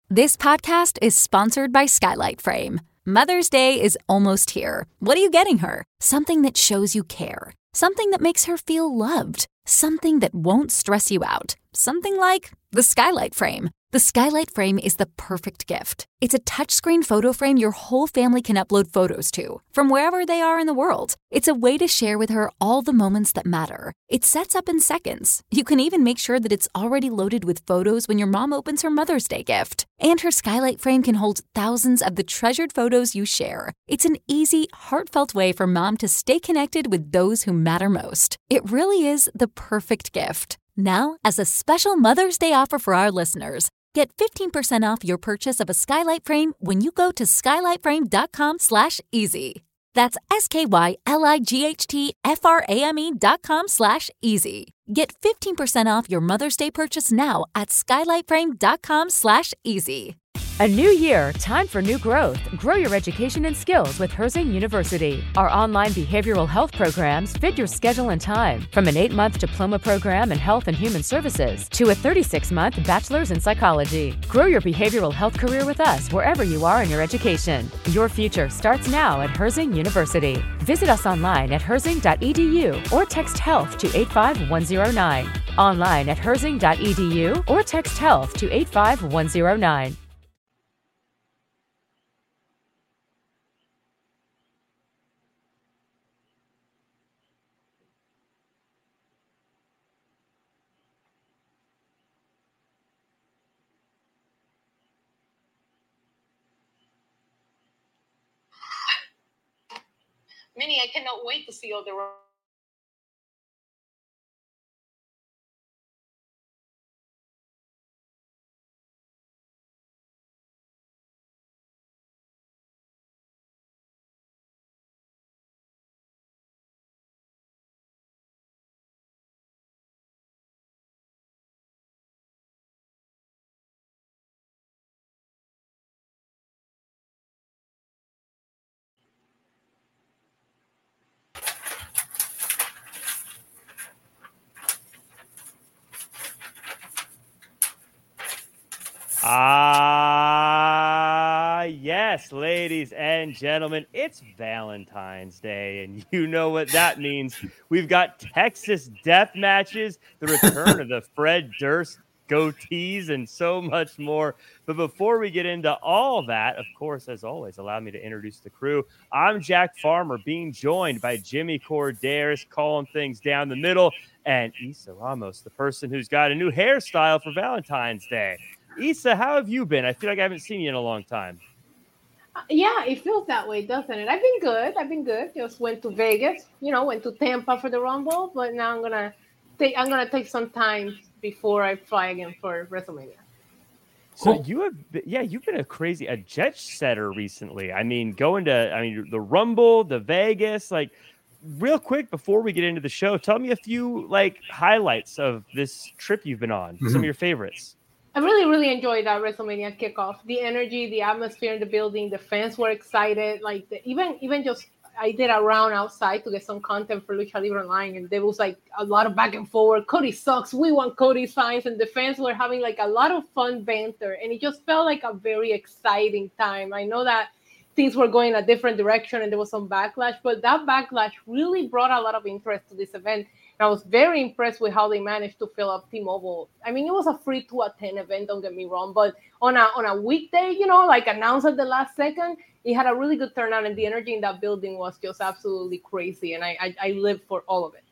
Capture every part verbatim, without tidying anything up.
This podcast is sponsored by Skylight Frame. Mother's Day is almost here. What are you getting her? Something that shows you care. Something that makes her feel loved. Something that won't stress you out. Something like the Skylight Frame. The Skylight Frame is the perfect gift. It's a touchscreen photo frame your whole family can upload photos to, from wherever they are in the world. It's a way to share with her all the moments that matter. It sets up in seconds. You can even make sure that it's already loaded with photos when your mom opens her Mother's Day gift. And her Skylight Frame can hold thousands of the treasured photos you share. It's an easy, heartfelt way for mom to stay connected with those who matter most. It really is the perfect gift. Now, as a special Mother's Day offer for our listeners, get fifteen percent off your purchase of a Skylight Frame when you go to skylightframe.com slash easy. That's S-K-Y-L-I-G-H-T-F-R-A-M-E dot com slash easy. Get fifteen percent off your Mother's Day purchase now at skylightframe.com slash easy. A new year, time for new growth. Grow your education and skills with Herzing University. Our online behavioral health programs fit your schedule and time. From an eight-month diploma program in health and human services to a thirty-six-month bachelor's in psychology. Grow your behavioral health career with us wherever you are in your education. Your future starts now at Herzing University. Visit us online at herzing dot e d u or text health to eight five one zero nine. Online at herzing dot e d u or text health to eight five one zero nine. Minnie, I cannot wait to see all the Ah, yes, ladies and gentlemen, it's Valentine's Day, and you know what that means. We've got Texas death matches, the return of the Fred Durst goatees, and so much more. But before we get into all that, of course, as always, allow me to introduce the crew. I'm Jack Farmer, being joined by Jimmy Corderas, calling things down the middle, and Issa Ramos, the person who's got a new hairstyle for Valentine's Day. Issa, how have you been? I feel like I haven't seen you in a long time. Uh, yeah, it feels that way, doesn't it? I've been good. I've been good. Just went to Vegas, you know, went to Tampa for the Rumble, but now I'm gonna take I'm gonna take some time before I fly again for WrestleMania. So cool. you have, been, yeah, you've been a crazy a jet setter recently. I mean, going to, I mean, the Rumble, the Vegas, like. Real quick before we get into the show, tell me a few like highlights of this trip you've been on. Mm-hmm. Some of your favorites. I really, really enjoyed that WrestleMania kickoff. The energy, the atmosphere in the building, the fans were excited. Like the, even, even just I did a round outside to get some content for Lucha Libre Online, and there was like a lot of back and forward. Cody sucks. We want Cody signs, and the fans were having like a lot of fun banter, and it just felt like a very exciting time. I know that things were going a different direction, and there was some backlash, but that backlash really brought a lot of interest to this event. And I was very impressed with how they managed to fill up T-Mobile. I mean, it was a free to attend event, don't get me wrong, but on a on a weekday, you know, like announced at the last second, it had a really good turnout, and the energy in that building was just absolutely crazy, and I I, I lived for all of it.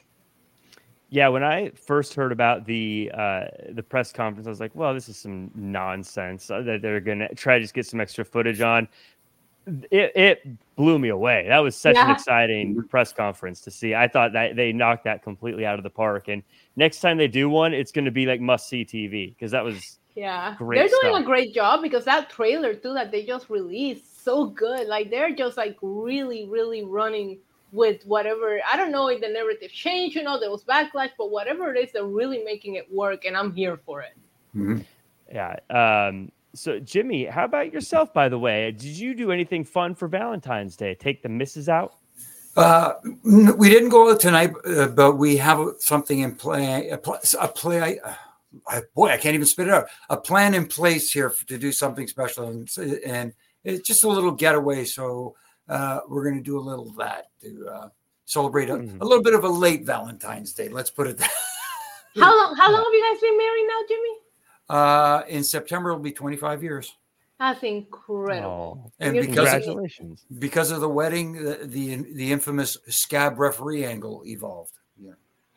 Yeah, when I first heard about the uh, the press conference, I was like, well, this is some nonsense that they're going to try to just get some extra footage on. It, it blew me away. That was such yeah. an exciting press conference to see. I thought that they knocked that completely out of the park. And next time they do one, it's going to be like must-see T V because that was yeah. great They're doing stuff. a great job because that trailer too that they just released, so good. Like they're just like really, really running with whatever. I don't know if the narrative changed. You know, there was backlash, but whatever it is, they're really making it work, and I'm here for it. Mm-hmm. Yeah. Um, So, Jimmy, how about yourself, by the way? Did you do anything fun for Valentine's Day? Take the missus out? Uh, we didn't go out tonight, uh, but we have something in play. A play, a play I, boy, I can't even spit it out. A plan in place here for, to do something special, and, and it's just a little getaway. So uh, we're going to do a little of that to uh, celebrate a, Mm-hmm. a little bit of a late Valentine's Day. Let's put it that. How long? How long have you guys been married now, Jimmy? Uh, in September, it'll be twenty-five years. That's incredible. Oh, And You're because of, congratulations. because of the wedding, the, the the infamous scab referee angle evolved. Yeah.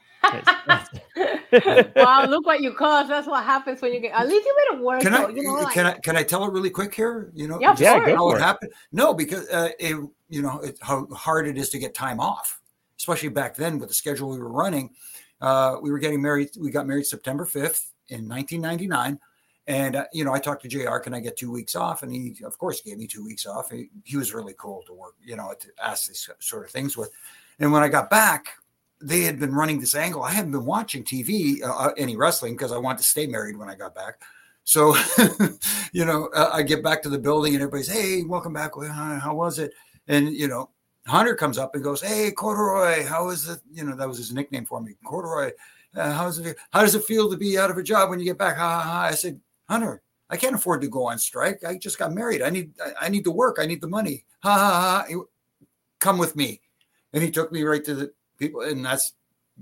Wow, look what you caused. That's what happens when you get. At least you made it work. Can I, though, you know, like, can I can I tell it really quick here? You know, Yeah, just yeah, sure. go how for it it. happened. No, because uh, it, you know it, how hard it is to get time off, especially back then with the schedule we were running. Uh, we were getting married. We got married September fifth in nineteen ninety-nine. And, uh, you know, I talked to J R, can I get two weeks off? And he, of course, gave me two weeks off. He, he was really cool to work, you know, to ask these sort of things with. And when I got back, they had been running this angle. I hadn't been watching T V, uh, any wrestling, because I wanted to stay married when I got back. So, you know, uh, I get back to the building and everybody's, hey, welcome back. How was it? And, you know, Hunter comes up and goes, hey, Corduroy, how is it? You know, that was his nickname for me. Corduroy, uh, how, is it, how does it feel to be out of a job when you get back? Ha, ha, ha. I said, Hunter, I can't afford to go on strike. I just got married. I need, I need to work. I need the money. Ha, ha, ha. Come with me. And he took me right to the people. And that's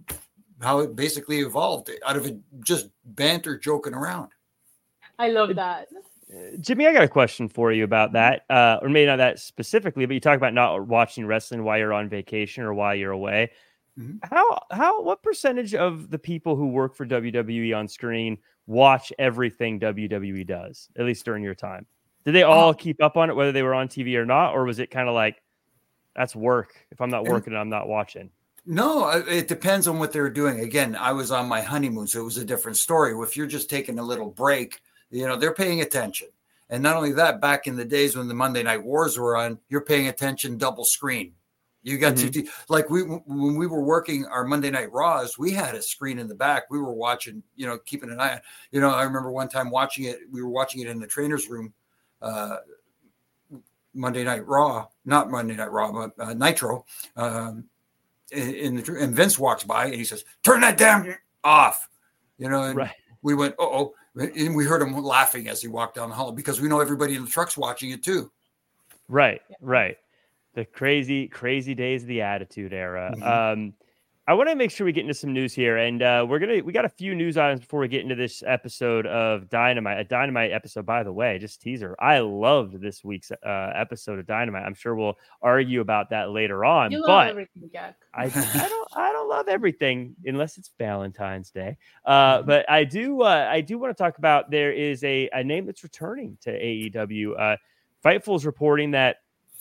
how it basically evolved out of it, just banter joking around. I love that. Jimmy, I got a question for you about that, uh, or maybe not that specifically, but you talk about not watching wrestling while you're on vacation or while you're away. Mm-hmm. How, how, what percentage of the people who work for W W E on screen watch everything W W E does, at least during your time? Did they all oh. keep up on it, whether they were on T V or not? Or was it kind of like, that's work. If I'm not working, I'm not watching. No, it depends on what they're doing. Again, I was on my honeymoon, so it was a different story. If you're just taking a little break, you know, they're paying attention. And not only that, back in the days when the Monday Night Wars were on, you're paying attention double screen. You got mm-hmm. to, like we, when we were working our Monday Night Raws, we had a screen in the back. We were watching, you know, keeping an eye on, you know, I remember one time watching it, we were watching it in the trainer's room, uh, Monday Night Raw, not Monday Night Raw, but uh, Nitro. Um, in, in the, and Vince walks by and he says, turn that damn off, you know, and right. we went, uh-oh, and we heard him laughing as he walked down the hall because we know everybody in the truck's watching it too. Right, right. The crazy, crazy days of the Attitude Era. Mm-hmm. Um, I want to make sure we get into some news here, and uh, we're gonna we got a few news items before we get into this episode of Dynamite. A Dynamite episode, by the way, just teaser. I loved this week's uh, episode of Dynamite. I'm sure we'll argue about that later on. You but love everything, Jack. I, I don't I don't love everything unless it's Valentine's Day. Uh, but I do uh, I do want to talk about there is a, a name that's returning to A E W. Uh, Fightful is reporting that.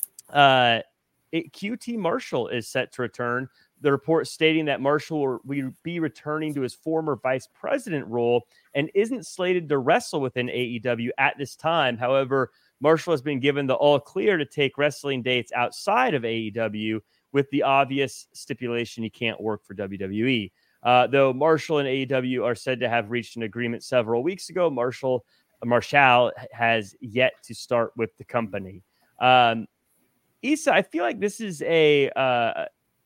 Uh, it, Q T Marshall is set to return. The report stating that Marshall will be returning to his former vice president role and isn't slated to wrestle within A E W at this time. However, Marshall has been given the all clear to take wrestling dates outside of A E W with the obvious stipulation he can't work for W W E. Uh, though Marshall and A E W are said to have reached an agreement several weeks ago, Marshall Marshall has yet to start with the company. Um, Issa, I feel like this is a, uh,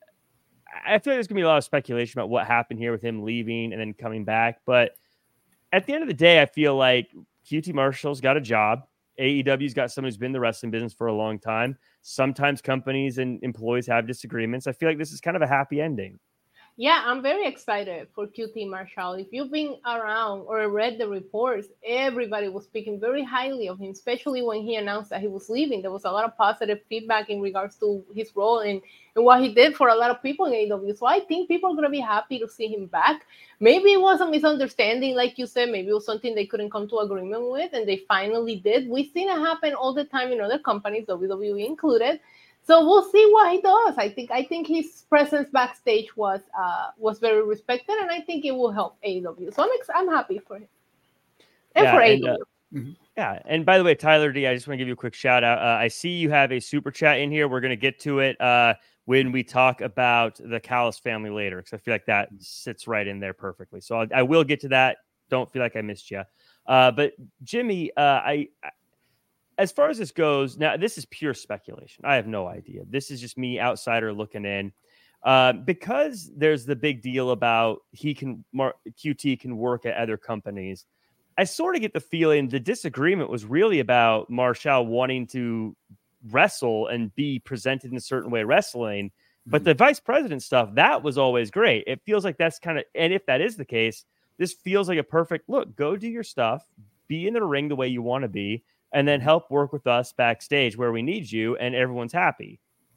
I feel like there's going to be a lot of speculation about what happened here with him leaving and then coming back. But at the end of the day, I feel like Q T Marshall's got a job. A E W's got someone who's been in the wrestling business for a long time. Sometimes companies and employees have disagreements. I feel like this is kind of a happy ending. Yeah, I'm very excited for Q T Marshall. If you've been around or read the reports, everybody was speaking very highly of him, especially when he announced that he was leaving. There was a lot of positive feedback in regards to his role and, and what he did for a lot of people in A E W. So I think people are going to be happy to see him back. Maybe it was a misunderstanding, like you said. Maybe it was something they couldn't come to agreement with, and they finally did. We've seen it happen all the time in other companies, W W E included. So we'll see what he does. I think I think his presence backstage was uh, was very respected, and I think it will help A E W. So I'm ex- I'm happy for him and yeah, for and, A E W. Uh, mm-hmm. Yeah, and by the way, Tyler D, I just want to give you a quick shout out. Uh, I see you have a super chat in here. We're going to get to it uh, when we talk about the Callis family later, because I feel like that sits right in there perfectly. So I'll, I will get to that. Don't feel like I missed you. Uh, but Jimmy, uh, I. I As far as this goes, now this is pure speculation. I have no idea. This is just me, outsider, looking in. Uh, because there's the big deal about he can Q T can work at other companies. I sort of get the feeling the disagreement was really about Marshall wanting to wrestle and be presented in a certain way wrestling. But the vice president stuff, that was always great. It feels like that's kind of, and if that is the case, this feels like a perfect look. Go do your stuff, be in the ring the way you want to be, and then help work with us backstage where we need you, and everyone's happy.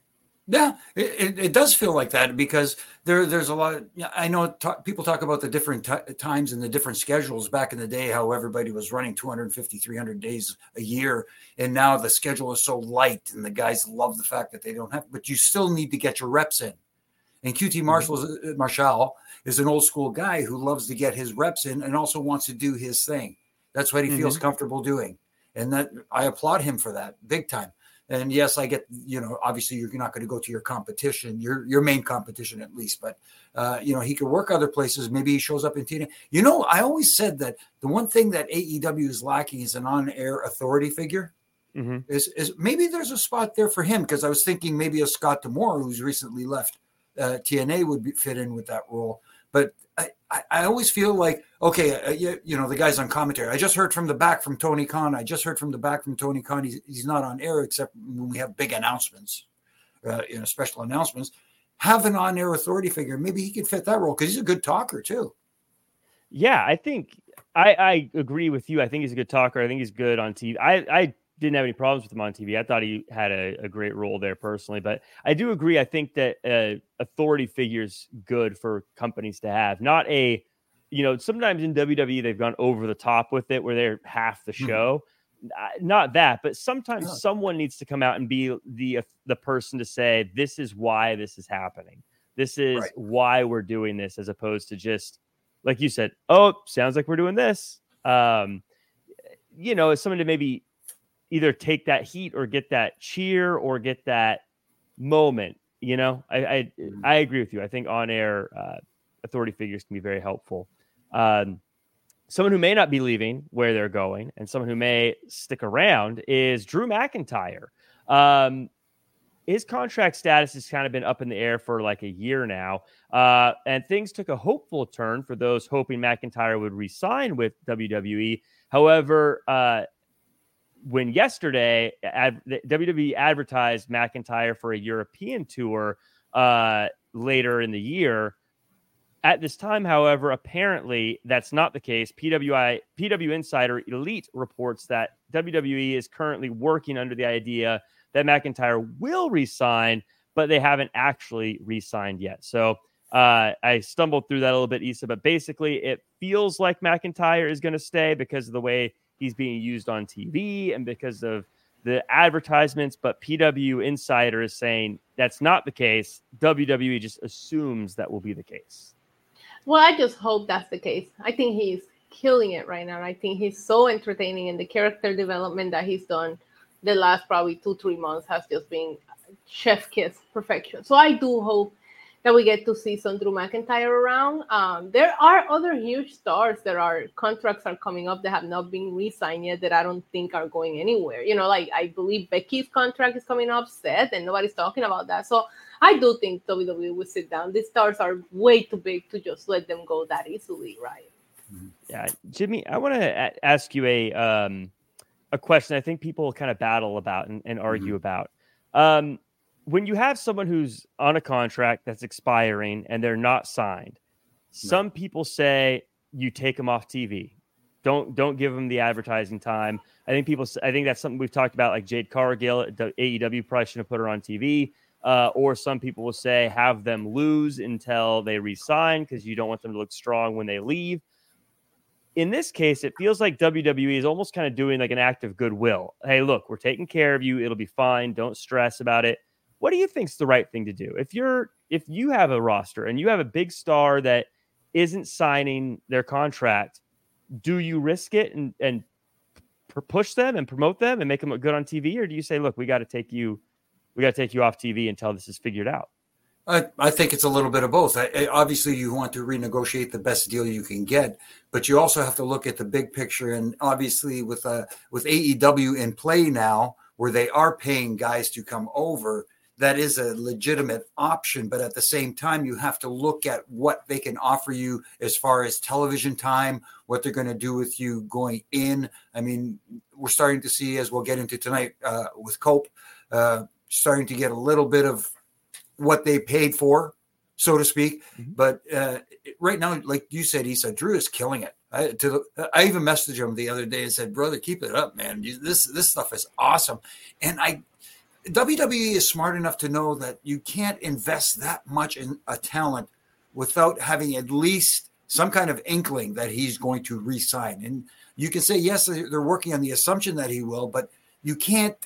Yeah, it, it, it does feel like that because there there's a lot of, I know t- people talk about the different t- times and the different schedules back in the day, how everybody was running two hundred fifty, three hundred days a year. And now the schedule is so light and the guys love the fact that they don't have, but you still need to get your reps in. And Q T Marshall, mm-hmm. Marshall is an old school guy who loves to get his reps in and also wants to do his thing. That's what he mm-hmm. feels comfortable doing. And that I applaud him for that big time. And yes, I get, you know, obviously you're not going to go to your competition, your your main competition at least, but, uh, you know, he could work other places. Maybe he shows up in T N A. You know, I always said that the one thing that A E W is lacking is an on-air authority figure. Mm-hmm. Is, is maybe there's a spot there for him because I was thinking maybe a Scott D'Amore who's recently left uh, T N A would be, fit in with that role. But I, I, I always feel like, okay, uh, you, you know, the guy's on commentary. I just heard from the back from Tony Khan. I just heard from the back from Tony Khan. He's, he's not on air except when we have big announcements, uh, you know, special announcements. Have an on-air authority figure. Maybe he could fit that role because he's a good talker too. Yeah, I think I, I agree with you. I think he's a good talker. I think he's good on T V. I, I didn't have any problems with him on T V. I thought he had a, a great role there personally, but I do agree. I think that uh, authority figures good for companies to have, not a, you know, sometimes in W W E, they've gone over the top with it where they're half the show, mm-hmm. not that, but sometimes yeah. someone needs to come out and be the, the person to say, this is why this is happening. This is right. why we're doing this, as opposed to just, like you said, oh, sounds like we're doing this. Um, you know, it's someone to maybe either take that heat or get that cheer or get that moment. You know, I I, I agree with you. I think on-air uh, authority figures can be very helpful. Um, someone who may not be leaving where they're going and someone who may stick around is Drew McIntyre. Um, his contract status has kind of been up in the air for like a year now. Uh, and things took a hopeful turn for those hoping McIntyre would re-sign with W W E. However, uh, when yesterday ad, W W E advertised McIntyre for a European tour uh, later in the year, at this time, however, apparently that's not the case. P W I, P W Insider Elite reports that W W E is currently working under the idea that McIntyre will re-sign, but they haven't actually re-signed yet. So uh, I stumbled through that a little bit, Issa, but basically it feels like McIntyre is going to stay because of the way he's being used on T V and because of the advertisements, but P W Insider is saying that's not the case. W W E just assumes that will be the case. Well, I just hope that's the case. I think he's killing it right now. I think he's so entertaining, and the character development that he's done the last probably two, three months has just been chef kiss perfection. So I do hope that we get to see some Drew McIntyre around. Um, there are other huge stars that are contracts are coming up that have not been re-signed yet that I don't think are going anywhere. You know, like I believe Becky's contract is coming up, Seth, and nobody's talking about that. So I do think W W E will sit down. These stars are way too big to just let them go that easily, right? Yeah, Jimmy, I want to a- ask you a um, a question I think people kind of battle about and, and argue mm-hmm. about. Um, when you have someone who's on a contract that's expiring and they're not signed, some people say you take them off T V. Don't don't give them the advertising time. I think people. I think that's something we've talked about. Like Jade Cargill, A E W probably shouldn't have put her on T V. Uh, or some people will say have them lose until they re-sign because you don't want them to look strong when they leave. In this case, it feels like W W E is almost kind of doing like an act of goodwill. Hey, look, we're taking care of you. It'll be fine. Don't stress about it. What do you think's the right thing to do? If you're if you have a roster and you have a big star that isn't signing their contract, do you risk it and, and push them and promote them and make them look good on T V? Or do you say, look, we got to take you we got to take you off T V until this is figured out? I, I think it's a little bit of both. I, I, obviously, you want to renegotiate the best deal you can get, but you also have to look at the big picture. And obviously, with uh, with A E W in play now, where they are paying guys to come over, that is a legitimate option. But at the same time, you have to look at what they can offer you as far as television time, what they're going to do with you going in. I mean, we're starting to see, as we'll get into tonight uh, with Cope, uh, starting to get a little bit of what they paid for, so to speak. Mm-hmm. But uh, right now, like you said, Isa, Drew is killing it. I, to the, I even messaged him the other day and said, brother, keep it up, man. You, this this stuff is awesome. And I W W E is smart enough to know that you can't invest that much in a talent without having at least some kind of inkling that he's going to re-sign. And you can say, yes, they're working on the assumption that he will, but you can't,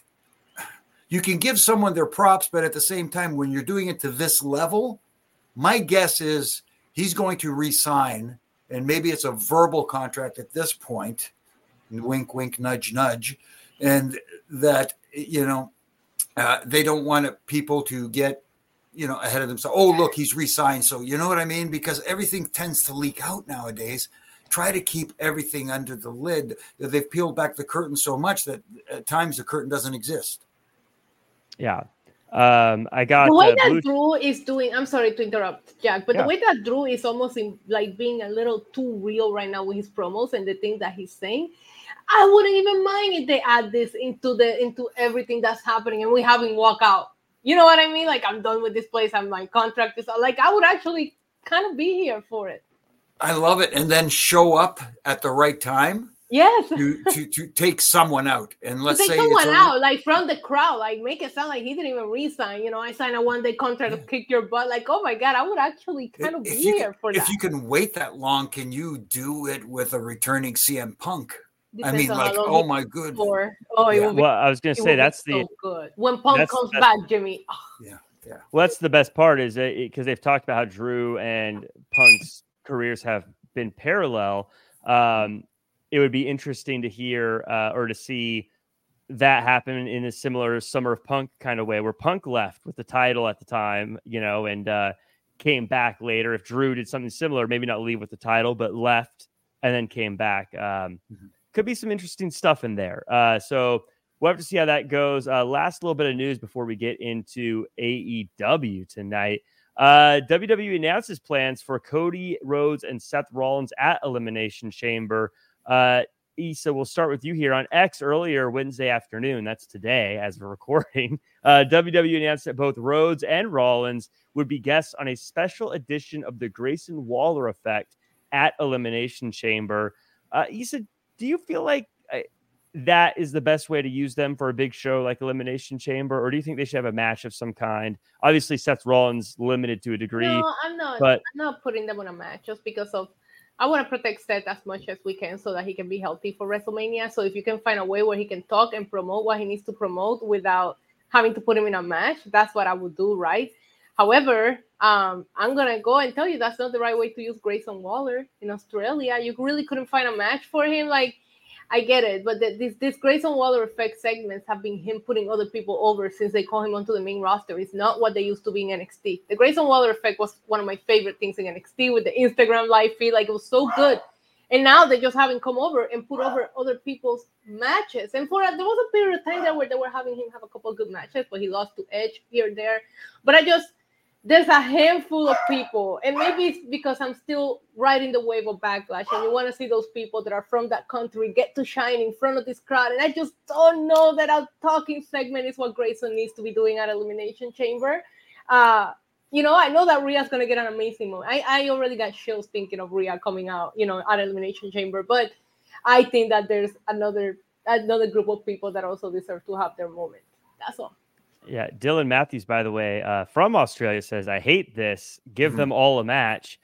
you can give someone their props, but at the same time, when you're doing it to this level, my guess is he's going to re-sign, and maybe it's a verbal contract at this point, wink, wink, nudge, nudge, and that, you know, uh, they don't want people to get, you know, ahead of themselves. Oh, look, he's re-signed. So, you know what I mean? Because everything tends to leak out nowadays. Try to keep everything under the lid. They've peeled back the curtain so much that at times the curtain doesn't exist. Yeah. Um, I got the way uh, that Blue... Drew is doing. I'm sorry to interrupt, Jack, but yeah. the way that Drew is almost in, like being a little too real right now with his promos and the things that he's saying. I wouldn't even mind if they add this into the into everything that's happening and we haven't walk out. You know what I mean? Like, I'm done with this place. I'm my contract is like, I would actually kind of be here for it. I love it. And then show up at the right time. Yes. to, to to take someone out. And let's to take say someone it's out, like from the crowd, like make it sound like he didn't even resign. You know, I signed a one day contract yeah. to kick your butt. Like, oh my God, I would actually kind of if be you here can, for if that. If you can wait that long, can you do it with a returning C M Punk? Depends I mean, like, oh my good. For. Oh, yeah. it be, well, I was going to say that's the so good when Punk comes back, Jimmy. Oh. Yeah, yeah. Well, that's the best part is because they've talked about how Drew and Punk's careers have been parallel. Um, it would be interesting to hear uh, or to see that happen in a similar Summer of Punk kind of way, where Punk left with the title at the time, you know, and uh, came back later. If Drew did something similar, maybe not leave with the title, but left and then came back. Um, mm-hmm. Could be some interesting stuff in there. Uh, so we'll have to see how that goes. Uh, last little bit of news before we get into A E W tonight. Uh, W W E announces plans for Cody Rhodes and Seth Rollins at Elimination Chamber. Uh, Isa, we'll start with you here on X earlier Wednesday afternoon. That's today as we're recording. Uh, W W E announced that both Rhodes and Rollins would be guests on a special edition of the Grayson Waller Effect at Elimination Chamber. Uh, Isa, do you feel like uh, that is the best way to use them for a big show like Elimination Chamber, or do you think they should have a match of some kind? Obviously, Seth Rollins limited to a degree. No, I'm not. But I'm not putting them on a match just because of. I want to protect Seth as much as we can so that he can be healthy for WrestleMania. So if you can find a way where he can talk and promote what he needs to promote without having to put him in a match, that's what I would do, right? However, um, I'm going to go and tell you that's not the right way to use Grayson Waller in Australia. You really couldn't find a match for him. Like, I get it, but the, this this Grayson Waller Effect segments have been him putting other people over since they call him onto the main roster. It's not what they used to be in N X T. The Grayson Waller Effect was one of my favorite things in N X T with the Instagram live feed. Like, it was so good. And now they just haven't come over and put over other people's matches. And for there was a period of time there where they were having him have a couple of good matches, but he lost to Edge here and there. But I just... There's a handful of people, and maybe it's because I'm still riding the wave of Backlash, and you want to see those people that are from that country get to shine in front of this crowd. And I just don't know that a talking segment is what Grayson needs to be doing at Elimination Chamber. Uh, you know, I know that Rhea's going to get an amazing moment. I, I already got chills thinking of Rhea coming out, you know, at Elimination Chamber, but I think that there's another another group of people that also deserve to have their moment. That's all. Yeah, Dylan Matthews, by the way, uh, from Australia says, I hate this. Give mm-hmm. them all a match.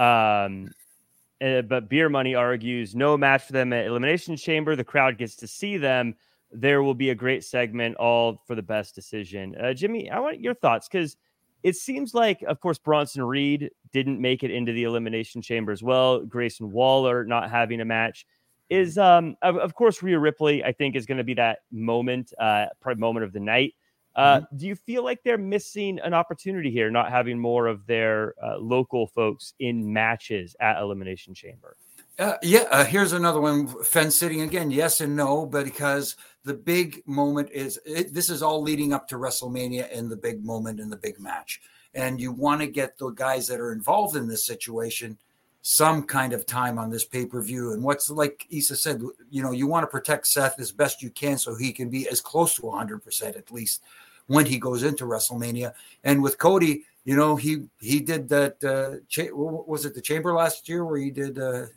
Um, uh, but Beer Money argues no match for them at Elimination Chamber. The crowd gets to see them. There will be a great segment, all for the best decision. Uh, Jimmy, I want your thoughts because it seems like, of course, Bronson Reed didn't make it into the Elimination Chamber as well. Grayson Waller not having a match is, um, of, of course, Rhea Ripley, I think, is going to be that moment, uh, probably moment of the night. Uh, mm-hmm. Do you feel like they're missing an opportunity here, not having more of their uh, local folks in matches at Elimination Chamber? Uh, yeah, uh, here's another one. Fence sitting again, yes and no, but because the big moment is it, this is all leading up to WrestleMania and the big moment and the big match, and you want to get the guys that are involved in this situation some kind of time on this pay-per-view. And what's like Issa said, you know, you want to protect Seth as best you can so he can be as close to one hundred percent at least when he goes into WrestleMania. And with Cody, you know, he he did that. Uh, cha- was it the Chamber last year where he did? Uh,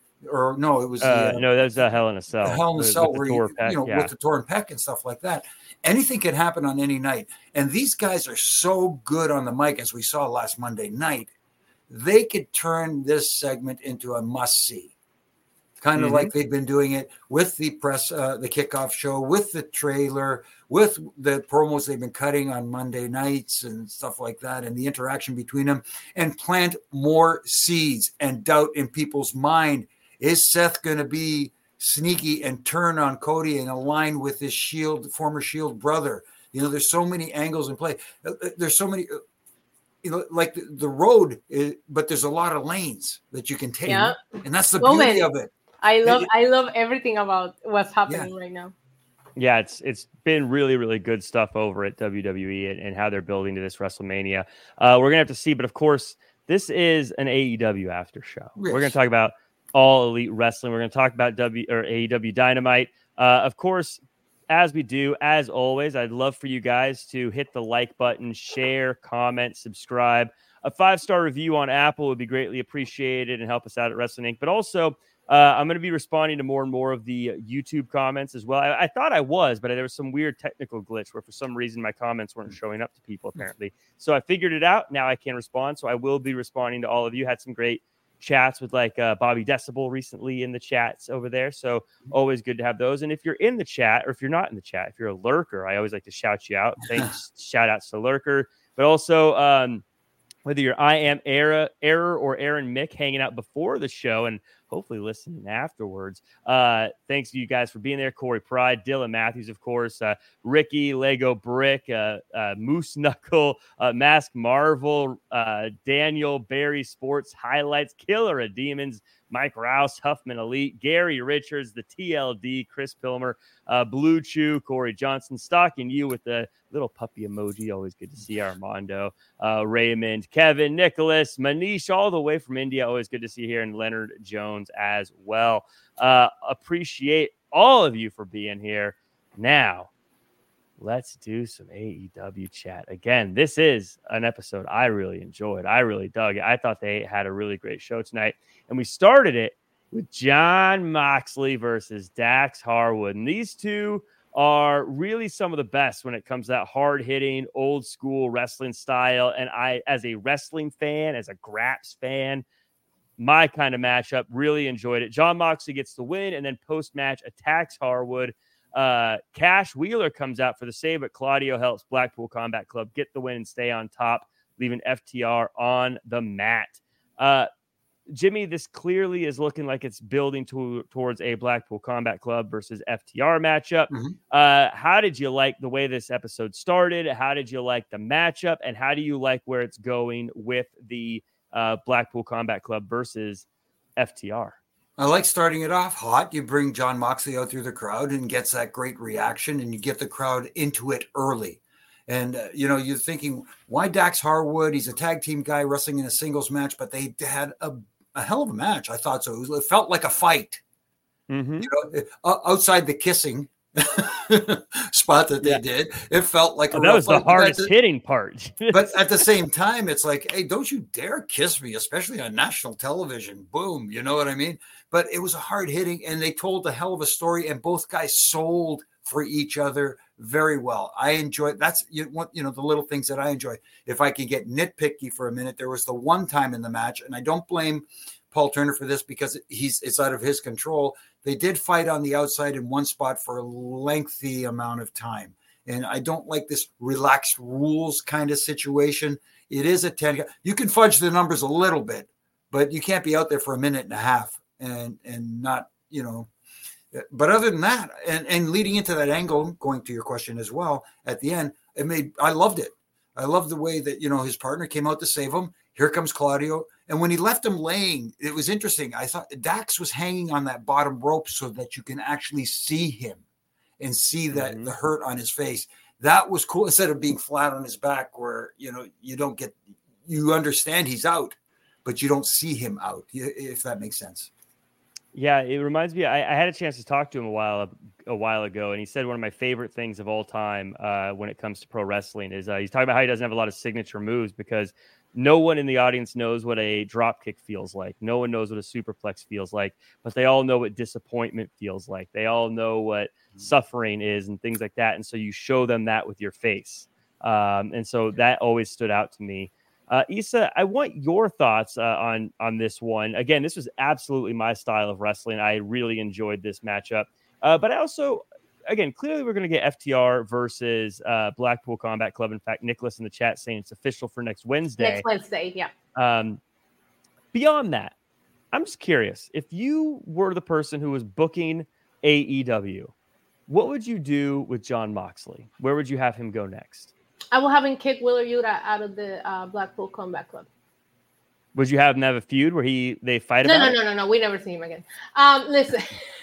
Or no, it was uh, the, uh, no, that was a Hell in a Cell. Hell in a with, Cell, with where the you, Torpec, you know, yeah. with the Torn Peck and stuff like that. Anything can happen on any night, and these guys are so good on the mic, as we saw last Monday night. They could turn this segment into a must-see, kind of mm-hmm. like they've been doing it with the press, uh, the kickoff show, with the trailer, with the promos they've been cutting on Monday nights and stuff like that, and the interaction between them, and plant more seeds and doubt in people's mind. Is Seth going to be sneaky and turn on Cody and align with his Shield, former Shield brother? You know, there's so many angles in play. There's so many, you know, like the, the road, is, but there's a lot of lanes that you can take. Yeah. And that's the so beauty many. of it. I love, it, I love everything about what's happening yeah. right now. Yeah, it's it's been really, really good stuff over at W W E and, and how they're building to this WrestleMania. Uh, we're going to have to see, but of course, this is an A E W after show. Yes. We're going to talk about All Elite Wrestling. We're going to talk about W or A E W Dynamite. Uh, of course, as we do, as always, I'd love for you guys to hit the like button, share, comment, subscribe. A five-star review on Apple would be greatly appreciated and help us out at Wrestling Incorporated. But also, uh, I'm going to be responding to more and more of the YouTube comments as well. I, I thought I was, but there was some weird technical glitch where for some reason my comments weren't showing up to people apparently. So I figured it out. Now I can respond. So I will be responding to all of you. Had some great chats with like uh, Bobby Decibel recently in the chats over there. So always good to have those. And if you're in the chat or if you're not in the chat, if you're a lurker, I always like to shout you out. Thanks. Shout outs to Lurker, but also um, whether you're I am Era, Error or Aaron Mick hanging out before the show and hopefully listening afterwards. Uh, thanks to you guys for being there. Corey Pride, Dylan Matthews, of course, uh, Ricky, Lego Brick, uh, uh, Moose Knuckle, uh, Mask Marvel, uh, Daniel, Barry Sports Highlights, Killer of Demons, Mike Rouse, Huffman Elite, Gary Richards, the T L D, Chris Pilmer, uh, Blue Chew, Corey Johnson, stalking you with the little puppy emoji. Always good to see Armando, uh, Raymond, Kevin, Nicholas, Manish, all the way from India. Always good to see you here, and Leonard Jones as well. Uh, appreciate all of you for being here. Now, let's do some A E W chat. Again, this is an episode I really enjoyed. I really dug it. I thought they had a really great show tonight. And we started it with Jon Moxley versus Dax Harwood. And these two are really some of the best when it comes to that hard-hitting, old-school wrestling style. And I, as a wrestling fan, as a Graps fan, my kind of matchup, really enjoyed it. Jon Moxley gets the win, and then post-match attacks Harwood. Uh, Cash Wheeler comes out for the save, but Claudio helps Blackpool Combat Club get the win and stay on top, leaving F T R on the mat. Uh, Jimmy, this clearly is looking like it's building to, towards a Blackpool Combat Club versus F T R matchup. Mm-hmm. Uh, how did you like the way this episode started? How did you like the matchup? And how do you like where it's going with the uh, Blackpool Combat Club versus F T R? I like starting it off hot. You bring Jon Moxley out through the crowd and gets that great reaction, and you get the crowd into it early. And, uh, you know, you're thinking, why Dax Harwood? He's a tag team guy wrestling in a singles match, but they had a, a hell of a match. I thought so. It, was, it felt like a fight. Mm-hmm. You know, uh, outside the kissing spot that they yeah. did, it felt like oh, a that was fight. the hardest the, hitting part. But at the same time, it's like, hey, don't you dare kiss me, especially on national television. Boom, you know what I mean? But it was a hard hitting, and they told a hell of a story, and both guys sold for each other very well. I enjoyed that's you want you know the little things that I enjoy. If I can get nitpicky for a minute, there was the one time in the match, and I don't blame Paul Turner for this because he's it's out of his control. They did fight on the outside in one spot for a lengthy amount of time. And I don't like this relaxed rules kind of situation. It is a ten. You can fudge the numbers a little bit, but you can't be out there for a minute and a half and and not, you know. But other than that, and, and leading into that angle, going to your question as well, at the end, it made I loved it. I loved the way that, you know, his partner came out to save him. Here comes Claudio. And when he left him laying, it was interesting. I thought Dax was hanging on that bottom rope so that you can actually see him and see that mm-hmm. the hurt on his face. That was cool. Instead of being flat on his back where, you know, you don't get, you understand he's out, but you don't see him out, if that makes sense. Yeah, it reminds me, I, I had a chance to talk to him a while a while ago, and he said one of my favorite things of all time uh, when it comes to pro wrestling is uh, he's talking about how he doesn't have a lot of signature moves because no one in the audience knows what a drop kick feels like. No one knows what a superplex feels like, but they all know what disappointment feels like. They all know what mm-hmm. suffering is and things like that, and so you show them that with your face. Um, and so that always stood out to me. Uh, Issa, I want your thoughts uh, on on this one. Again, this was absolutely my style of wrestling. I really enjoyed this matchup. Uh, but I also, again, clearly we're going to get F T R versus uh, Blackpool Combat Club. In fact, Nicholas in the chat saying it's official for next Wednesday. Next Wednesday, yeah. Um, beyond that, I'm just curious. If you were the person who was booking A E W, what would you do with Jon Moxley? Where would you have him go next? I will have him kick Wheeler Yuta out of the uh, Blackpool Combat Club. Would you have him have a feud where he they fight no, about No, it? no, no, no, no. We never see him again. Um, listen.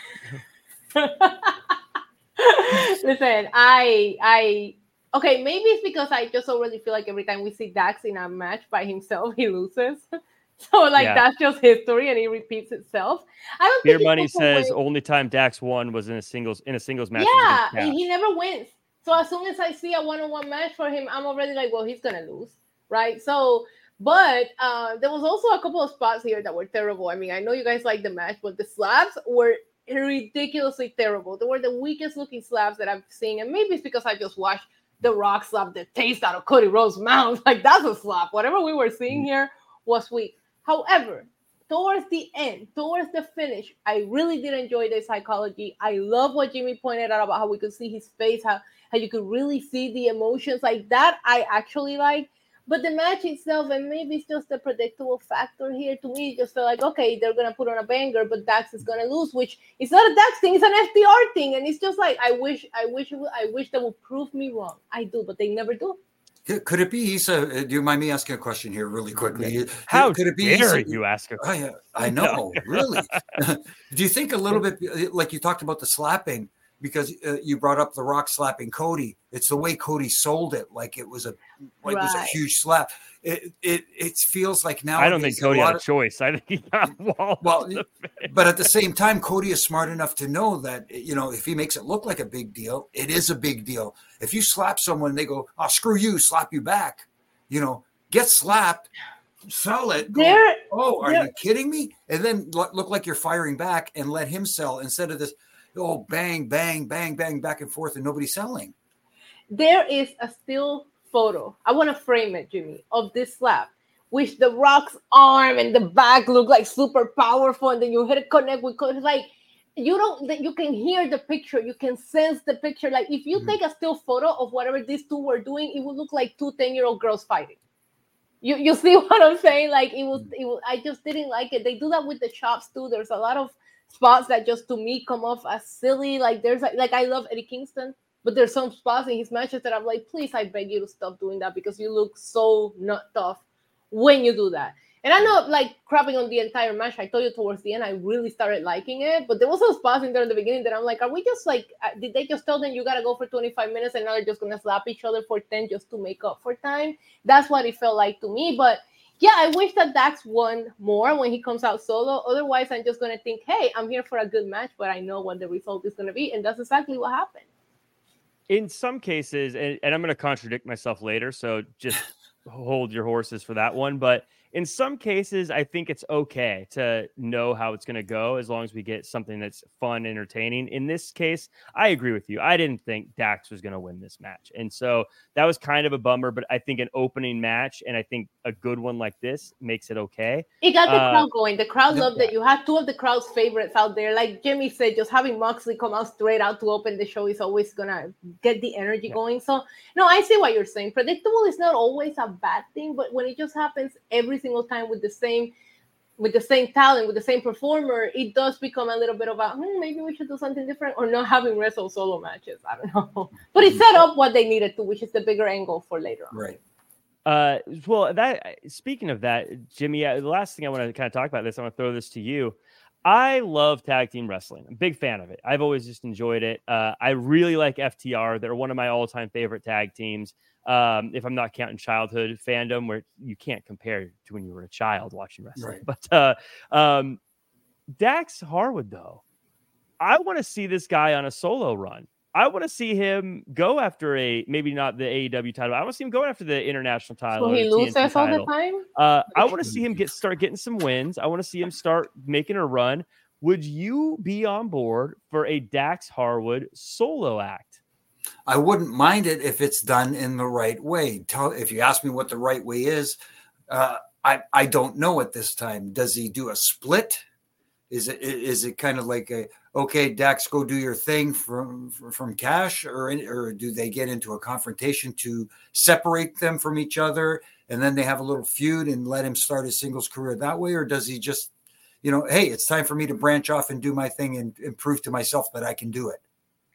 listen, I, I, okay, maybe it's because I just already feel like every time we see Dax in a match by himself, he loses. So, like, yeah. that's just history, and it repeats itself. I don't Beer think Money says win. only time Dax won was in a singles in a singles match. Yeah, and he never wins. So as soon as I see a one-on-one match for him, I'm already like, well, he's going to lose, right? So, but uh, there was also a couple of spots here that were terrible. I mean, I know you guys like the match, but the slaps were ridiculously terrible. They were the weakest looking slaps that I've seen. And maybe it's because I just watched The Rock slap the taste out of Cody Rhodes' mouth. Like, that's a slap. Whatever we were seeing here was weak. However, towards the end, towards the finish, I really did enjoy the psychology. I love what Jimmy pointed out about how we could see his face, how how you could really see the emotions like that. I actually like, but the match itself, and maybe it's just the predictable factor here to me, just felt like, okay, they're going to put on a banger, but Dax is going to lose, which it's not a Dax thing, it's an F T R thing. And it's just like, I wish, I wish, I wish they would prove me wrong. I do, but they never do. Could it be, Issa? Do you mind me asking a question here really quickly? How could it be, dare Issa, you ask a question? I, I know, really. Do you think a little bit, like you talked about the slapping, because uh, you brought up The Rock slapping Cody. It's the way Cody sold it, like it was a like right. it was a huge slap. It it it feels like now. I don't think Cody a had a choice. I think he got walled. Well, but at the same time, Cody is smart enough to know that, you know, if he makes it look like a big deal, it is a big deal. If you slap someone, they go, "Oh, screw you," slap you back. You know, get slapped, sell it. Go, there, oh, are there. you kidding me? And then look like you're firing back and let him sell instead of this. Oh, bang, bang, bang, bang, back and forth, and nobody's selling. There is a still photo. I want to frame it, Jimmy, of this slap, which The Rock's arm and the back look like super powerful, and then you hit a connect with like you don't. You can hear the picture, you can sense the picture. Like if you mm-hmm. take a still photo of whatever these two were doing, it would look like two ten-year-old girls fighting. You you see what I'm saying? Like it was. It was. I just didn't like it. They do that with the chops too. There's a lot of spots that just to me come off as silly. Like there's like, like I love Eddie Kingston, but there's some spots in his matches that I'm like, please, I beg you to stop doing that because you look so not tough when you do that. And I'm not like crapping on the entire match. I told you towards the end, I really started liking it, but there was some spots in there in the beginning that I'm like, are we just like, did they just tell them you got to go for twenty-five minutes and now they're just going to slap each other for ten just to make up for time? That's what it felt like to me. But yeah, I wish that Dax won more when he comes out solo. Otherwise, I'm just going to think, hey, I'm here for a good match, but I know what the result is going to be. And that's exactly what happened. In some cases, and, and I'm going to contradict myself later, so just hold your horses for that one. But in some cases, I think it's okay to know how it's going to go as long as we get something that's fun, entertaining. In this case, I agree with you. I didn't think Dax was going to win this match. And so that was kind of a bummer, but I think an opening match and I think a good one like this makes it okay. It got the uh, crowd going. The crowd loved yeah. it. You had two of the crowd's favorites out there. Like Jimmy said, just having Moxley come out straight out to open the show is always going to get the energy yeah. going. So, no, I see what you're saying. Predictable is not always a bad thing, but when it just happens every single time with the same with the same talent, with the same performer, it does become a little bit of a hmm, maybe we should do something different, or not having wrestle solo matches. I don't know, but it set up what they needed to, which is the bigger angle for later on. Right. Uh, well, that speaking of that, Jimmy, uh, the last thing I want to kind of talk about this, I want to throw this to you. I love tag team wrestling. I'm a big fan of it. I've always just enjoyed it. Uh, I really like F T R. They're one of my all-time favorite tag teams. Um, if I'm not counting childhood fandom, where you can't compare to when you were a child watching wrestling. Right. But uh, um, Dax Harwood, though, I want to see this guy on a solo run. I want to see him go after a, maybe not the A E W title. I want to see him go after the international title. So he loses all the time? Uh, I want to see him get start getting some wins. I want to see him start making a run. Would you be on board for a Dax Harwood solo act? I wouldn't mind it if it's done in the right way. Tell, if you ask me what the right way is, uh, I, I don't know at this time. Does he do a split? Is it is it kind of like a, okay, Dax, go do your thing from from Cash, or or do they get into a confrontation to separate them from each other, and then they have a little feud and let him start his singles career that way? Or does he just, you know, hey, it's time for me to branch off and do my thing and, and prove to myself that I can do it?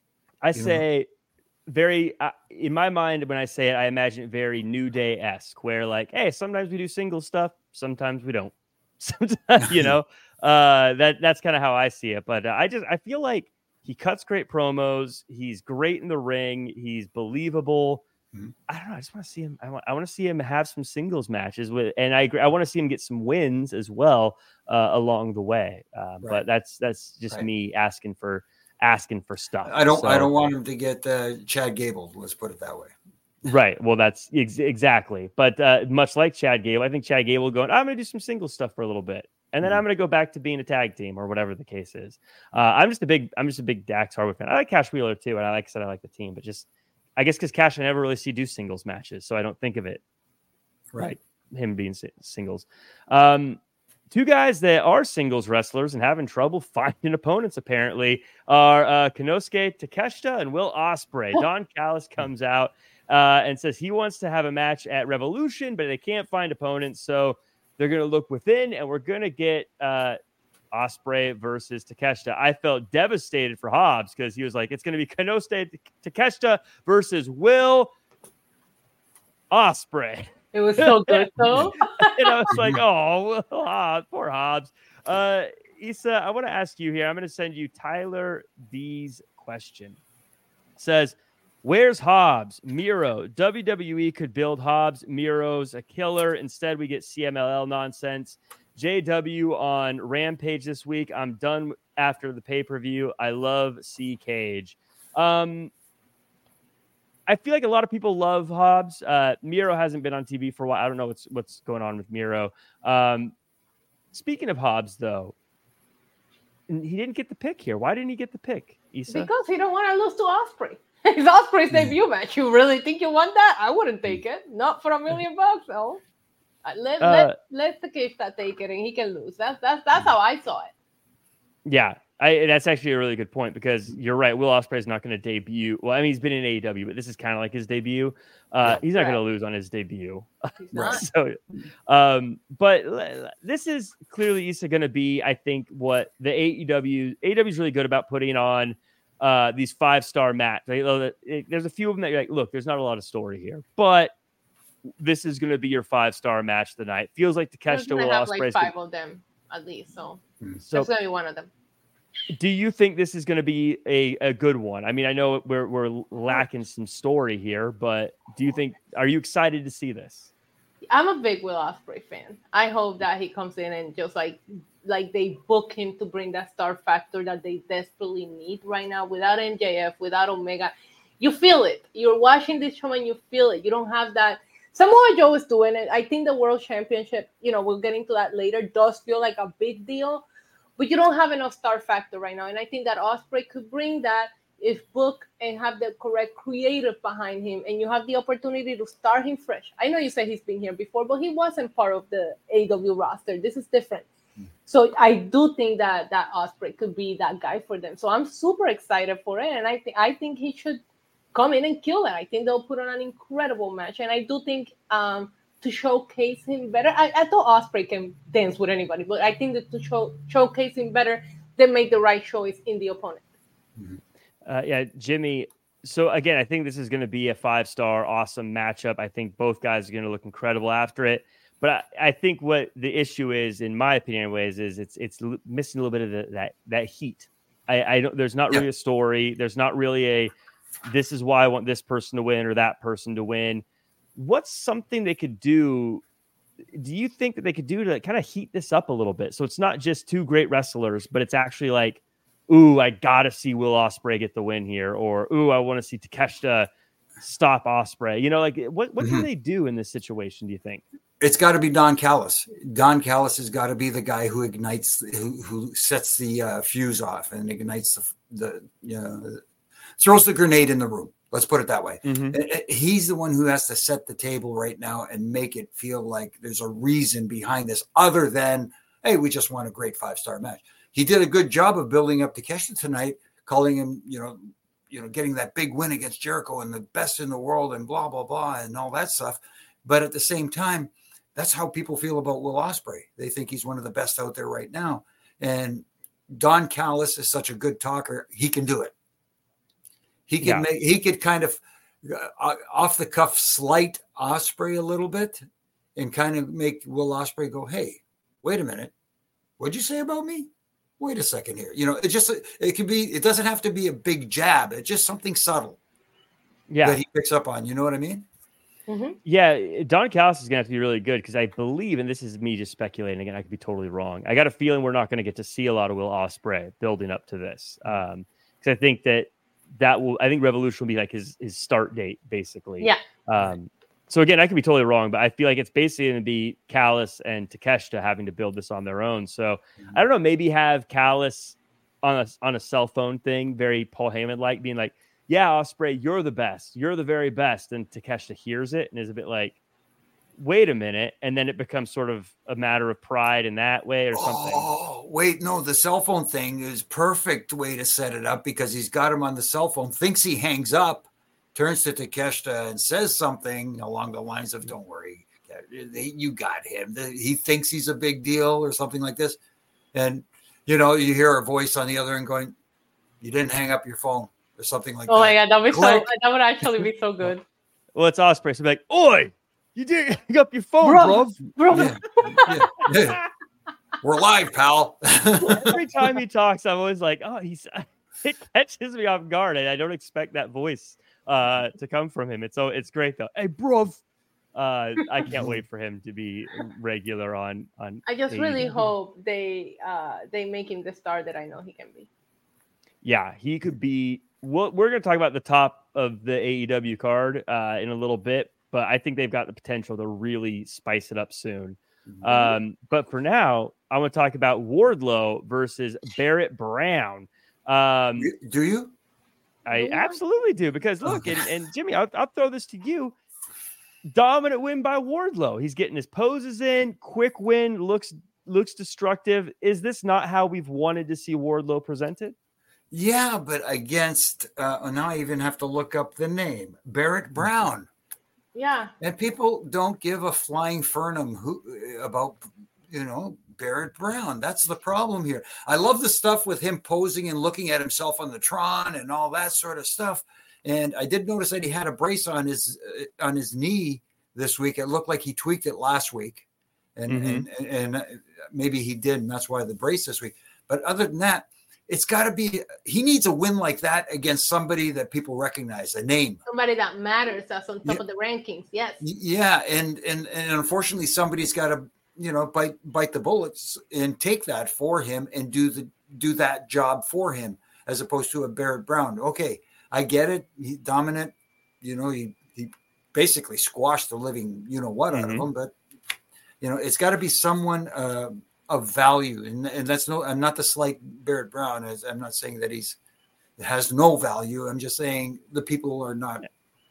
I you say know? very, uh, in my mind, when I say it, I imagine it very New Day-esque, where like, hey, sometimes we do single stuff, sometimes we don't. Sometimes, you know, uh, that that's kind of how I see it. But uh, I just I feel like he cuts great promos. He's great in the ring. He's believable. Mm-hmm. I don't know. I just want to see him. I want I want to see him have some singles matches with, and I agree. I want to see him get some wins as well uh, along the way. Uh, right. But that's that's just right. me asking for asking for stuff. I don't so, I don't want him to get uh, Chad Gable. Let's put it that way. Right. Well, that's ex- exactly. But uh, much like Chad Gable, I think Chad Gable going, I'm going to do some single stuff for a little bit, and then mm-hmm. I'm going to go back to being a tag team or whatever the case is. Uh, I'm just a big, I'm just a big Dax Harwood fan. I like Cash Wheeler too, and I like I said I like the team, but just I guess because Cash I never really see do singles matches, so I don't think of it right. Like him being singles. Um, two guys that are singles wrestlers and having trouble finding opponents apparently are uh, Konosuke Takeshita and Will Ospreay. Don Callis comes out. Uh, and says he wants to have a match at Revolution, but they can't find opponents, so they're going to look within, and we're going to get uh, Ospreay versus Takeshita. I felt devastated for Hobbs because he was like, it's going to be Konosuke Takeshita versus Will Ospreay. It was so good, though. And I was like, oh, Will Hobbs, poor Hobbs. Uh, Issa, I want to ask you here. I'm going to send you Tyler D's question. It says, where's Hobbs? Miro. W W E could build Hobbs. Miro's a killer. Instead, we get C M L L nonsense. J W on Rampage this week. I'm done after the pay-per-view. I love C Cage. Um, I feel like a lot of people love Hobbs. Uh, Miro hasn't been on T V for a while. I don't know what's what's going on with Miro. Um, speaking of Hobbs, though, he didn't get the pick here. Why didn't he get the pick, Issa? Because he don't want to lose to Ospreay. It's Ospreay's debut match. You really think you want that? I wouldn't take it. Not for a million bucks, though. Let uh, let let the Takeshita take it, and he can lose. That's that's that's how I saw it. Yeah, I, that's actually a really good point because you're right. Will Ospreay is not going to debut. Well, I mean, he's been in A E W, but this is kind of like his debut. Uh, yeah, he's not right. going to lose on his debut. He's not. so, um, but this is clearly Issa going to be, I think, what the A E W A E W is really good about putting on. Uh, these five-star match. There's a few of them that you're like, look, there's not a lot of story here, but this is going to be your five-star match tonight. Feels like Takeshita Will have Ospreay. Like five of them at least, so, so that's going to be one of them. Do you think this is going to be a, a good one? I mean, I know we're we're lacking some story here, but do you think? Are you excited to see this? I'm a big Will Ospreay fan. I hope that he comes in and just like. Like they book him to bring that star factor that they desperately need right now. Without M J F, without Omega, you feel it. You're watching this show and you feel it. You don't have that. Samoa Joe is doing it. I think the World Championship, you know, we'll get into that later, does feel like a big deal, but you don't have enough star factor right now. And I think that Ospreay could bring that if booked and have the correct creative behind him, and you have the opportunity to start him fresh. I know you said he's been here before, but he wasn't part of the A E W roster. This is different. So I do think that that Ospreay could be that guy for them. So I'm super excited for it, and I think I think he should come in and kill it. I think they'll put on an incredible match, and I do think um, to showcase him better. I, I thought Ospreay can dance with anybody, but I think that to show showcase him better, they make the right choice in the opponent. Uh, yeah, Jimmy. so again, I think this is going to be a five-star awesome matchup. I think both guys are going to look incredible after it. But I, I think what the issue is, in my opinion, anyways, is it's it's missing a little bit of the, that that heat. I, I don't. There's not really yeah. a story. There's not really a. This is why I want this person to win or that person to win. What's something they could do? Do you think that they could do to kind of heat this up a little bit? So it's not just two great wrestlers, but it's actually like, ooh, I gotta see Will Ospreay get the win here, or ooh, I want to see Takeshita stop Ospreay. You know, like what what mm-hmm. can they do in this situation? Do you think? It's got to be Don Callis. Don Callis has got to be the guy who ignites, who, who sets the uh, fuse off and ignites the, the you know, throws the grenade in the room. Let's put it that way. Mm-hmm. He's the one who has to set the table right now and make it feel like there's a reason behind this other than, hey, we just won a great five-star match. He did a good job of building up Takeshita tonight, calling him, you know, you know, getting that big win against Jericho and the best in the world and blah, blah, blah, and all that stuff. But at the same time, that's how people feel about Will Ospreay. They think he's one of the best out there right now. And Don Callis is such a good talker. He can do it. He can yeah. make, he could kind of uh, off the cuff slight Ospreay a little bit and kind of make Will Ospreay go, hey, wait a minute. What'd you say about me? Wait a second here. You know, it just, it can be, it doesn't have to be a big jab. It's just something subtle yeah. that he picks up on. You know what I mean? Mm-hmm. Yeah, Don Callis is going to have to be really good because I believe, and this is me just speculating again, I could be totally wrong. I got a feeling we're not going to get to see a lot of Will Ospreay building up to this because um, I think that that will, I think Revolution will be like his his start date basically. Yeah. Um, so again, I could be totally wrong, but I feel like it's basically going to be Callis and Takeshita having to build this on their own. So mm-hmm. I don't know, maybe have Callis on a on a cell phone thing, very Paul Heyman like, being like, yeah, Ospreay, you're the best. You're the very best. And Takeshita hears it and is a bit like, wait a minute. And then it becomes sort of a matter of pride in that way or something. Oh, wait, no, the cell phone thing is perfect way to set it up because he's got him on the cell phone, thinks he hangs up, turns to Takeshita and says something along the lines of, don't worry, you got him. He thinks he's a big deal or something like this. And, you know, you hear a voice on the other end going, you didn't hang up your phone. Or something like oh that. Oh my god, that would be so. That would actually be so good. Well, it's Ospreay. So be like, "Oi, you did hang up your phone, bro, bro." Yeah, yeah, yeah. We're live, pal. Every time he talks, I'm always like, "Oh, he's." It catches me off guard, and I don't expect that voice uh, to come from him. It's so it's great though. Hey, bro. Uh, I can't wait for him to be regular on on. I just A E W. really hope they uh, they make him the star that I know he can be. Yeah, he could be. Well, we're going to talk about the top of the A E W card uh, in a little bit, but I think they've got the potential to really spice it up soon. Mm-hmm. Um, but for now, I want to talk about Wardlow versus Barrett Brown. Um, do you? I absolutely do, because look, and, and Jimmy, I'll, I'll throw this to you. Dominant win by Wardlow. He's getting his poses in, quick win, looks looks destructive. Is this not how we've wanted to see Wardlow presented? Yeah, but against, uh, now I even have to look up the name, Barrett Brown. Yeah. And people don't give a flying Fernum who, about, you know, Barrett Brown. That's the problem here. I love the stuff with him posing and looking at himself on the Tron and all that sort of stuff. And I did notice that he had a brace on his uh, on his knee this week. It looked like he tweaked it last week. And, mm-hmm. and, and maybe he did, and that's why the brace this week. But other than that, it's got to be, he needs a win like that against somebody that people recognize, a name. Somebody that matters, that's on top yeah. of the rankings, yes. Yeah, and, and and unfortunately, somebody's got to, you know, bite bite the bullets and take that for him and do the do that job for him, as opposed to a Barrett Brown. Okay, I get it. He's dominant. You know, he, he basically squashed the living, you know what, mm-hmm. out of him. But, you know, it's got to be someone uh, – of value, and and that's no. I'm not the slight Barrett Brown. As I'm not saying that he's has no value. I'm just saying the people are not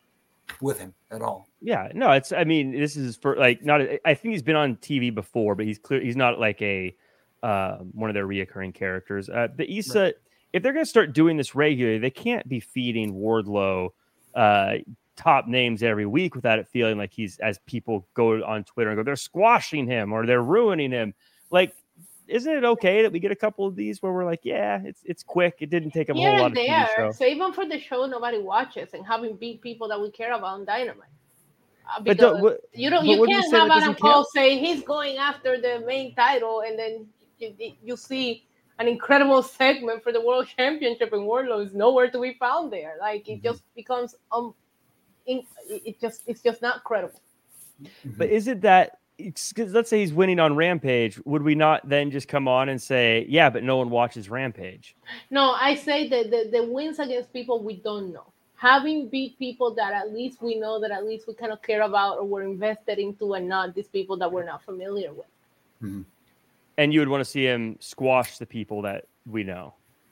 with him at all. Yeah, no, it's. I mean, this is for like not. I think he's been on T V before, but he's clear. He's not like a uh, one of their reoccurring characters. Uh, the Issa, right. If they're going to start doing this regularly, they can't be feeding Wardlow uh, top names every week without it feeling like he's, as people go on Twitter and go, they're squashing him or they're ruining him. Like, isn't it okay that we get a couple of these where we're like, yeah, it's it's quick. It didn't take up a Here whole lot and of T V there. show. So even for the show nobody watches and having big people that we care about on Dynamite. Uh, But because don't- what- you don't but you wouldn't you can't say have that Adam doesn't Cole count? say he's going after the main title and then you, you see an incredible segment for the World Championship and Wardlow is nowhere to be found there. Like it Mhm. just becomes um in, it just it's just not credible. But is it that, because let's say he's winning on Rampage, would we not then just come on and say, yeah, but no one watches Rampage? No, I say that the, the wins against people we don't know. Having beat people that at least we know that at least we kind of care about or we're invested into and not these people that we're not familiar with. Mhm. And you would want to see him squash the people that we know,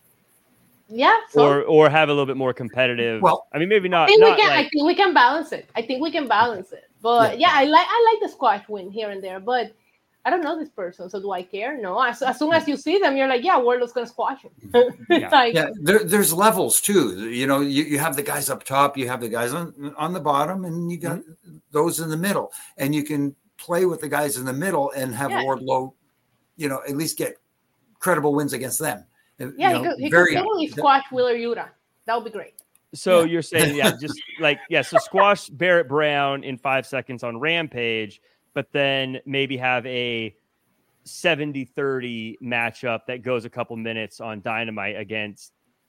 Yeah. So or or have a little bit more competitive. Well, I mean, maybe I not. think we not can I like, think we can balance it. I think we can balance it. But yeah, Yeah. I like I like the squash win here and there, but I don't know this person, so do I care? No. As, as soon as you see them, you're like, yeah, Wardlow's gonna squash him. Yeah. like, Yeah, there, there's levels too. You know, you, you have the guys up top, you have the guys on, on the bottom, and you got those in the middle. And you can play with the guys in the middle and have Yeah. Wardlow, you know, at least get credible wins against them. yeah, You he know, could, he very- could totally squash Wheeler Yuta. That would be great. so Yeah. you're saying, yeah, just like, yeah, so squash Barrett Brown in five seconds on Rampage, but then maybe have a seventy thirty matchup that goes a couple minutes on Dynamite against,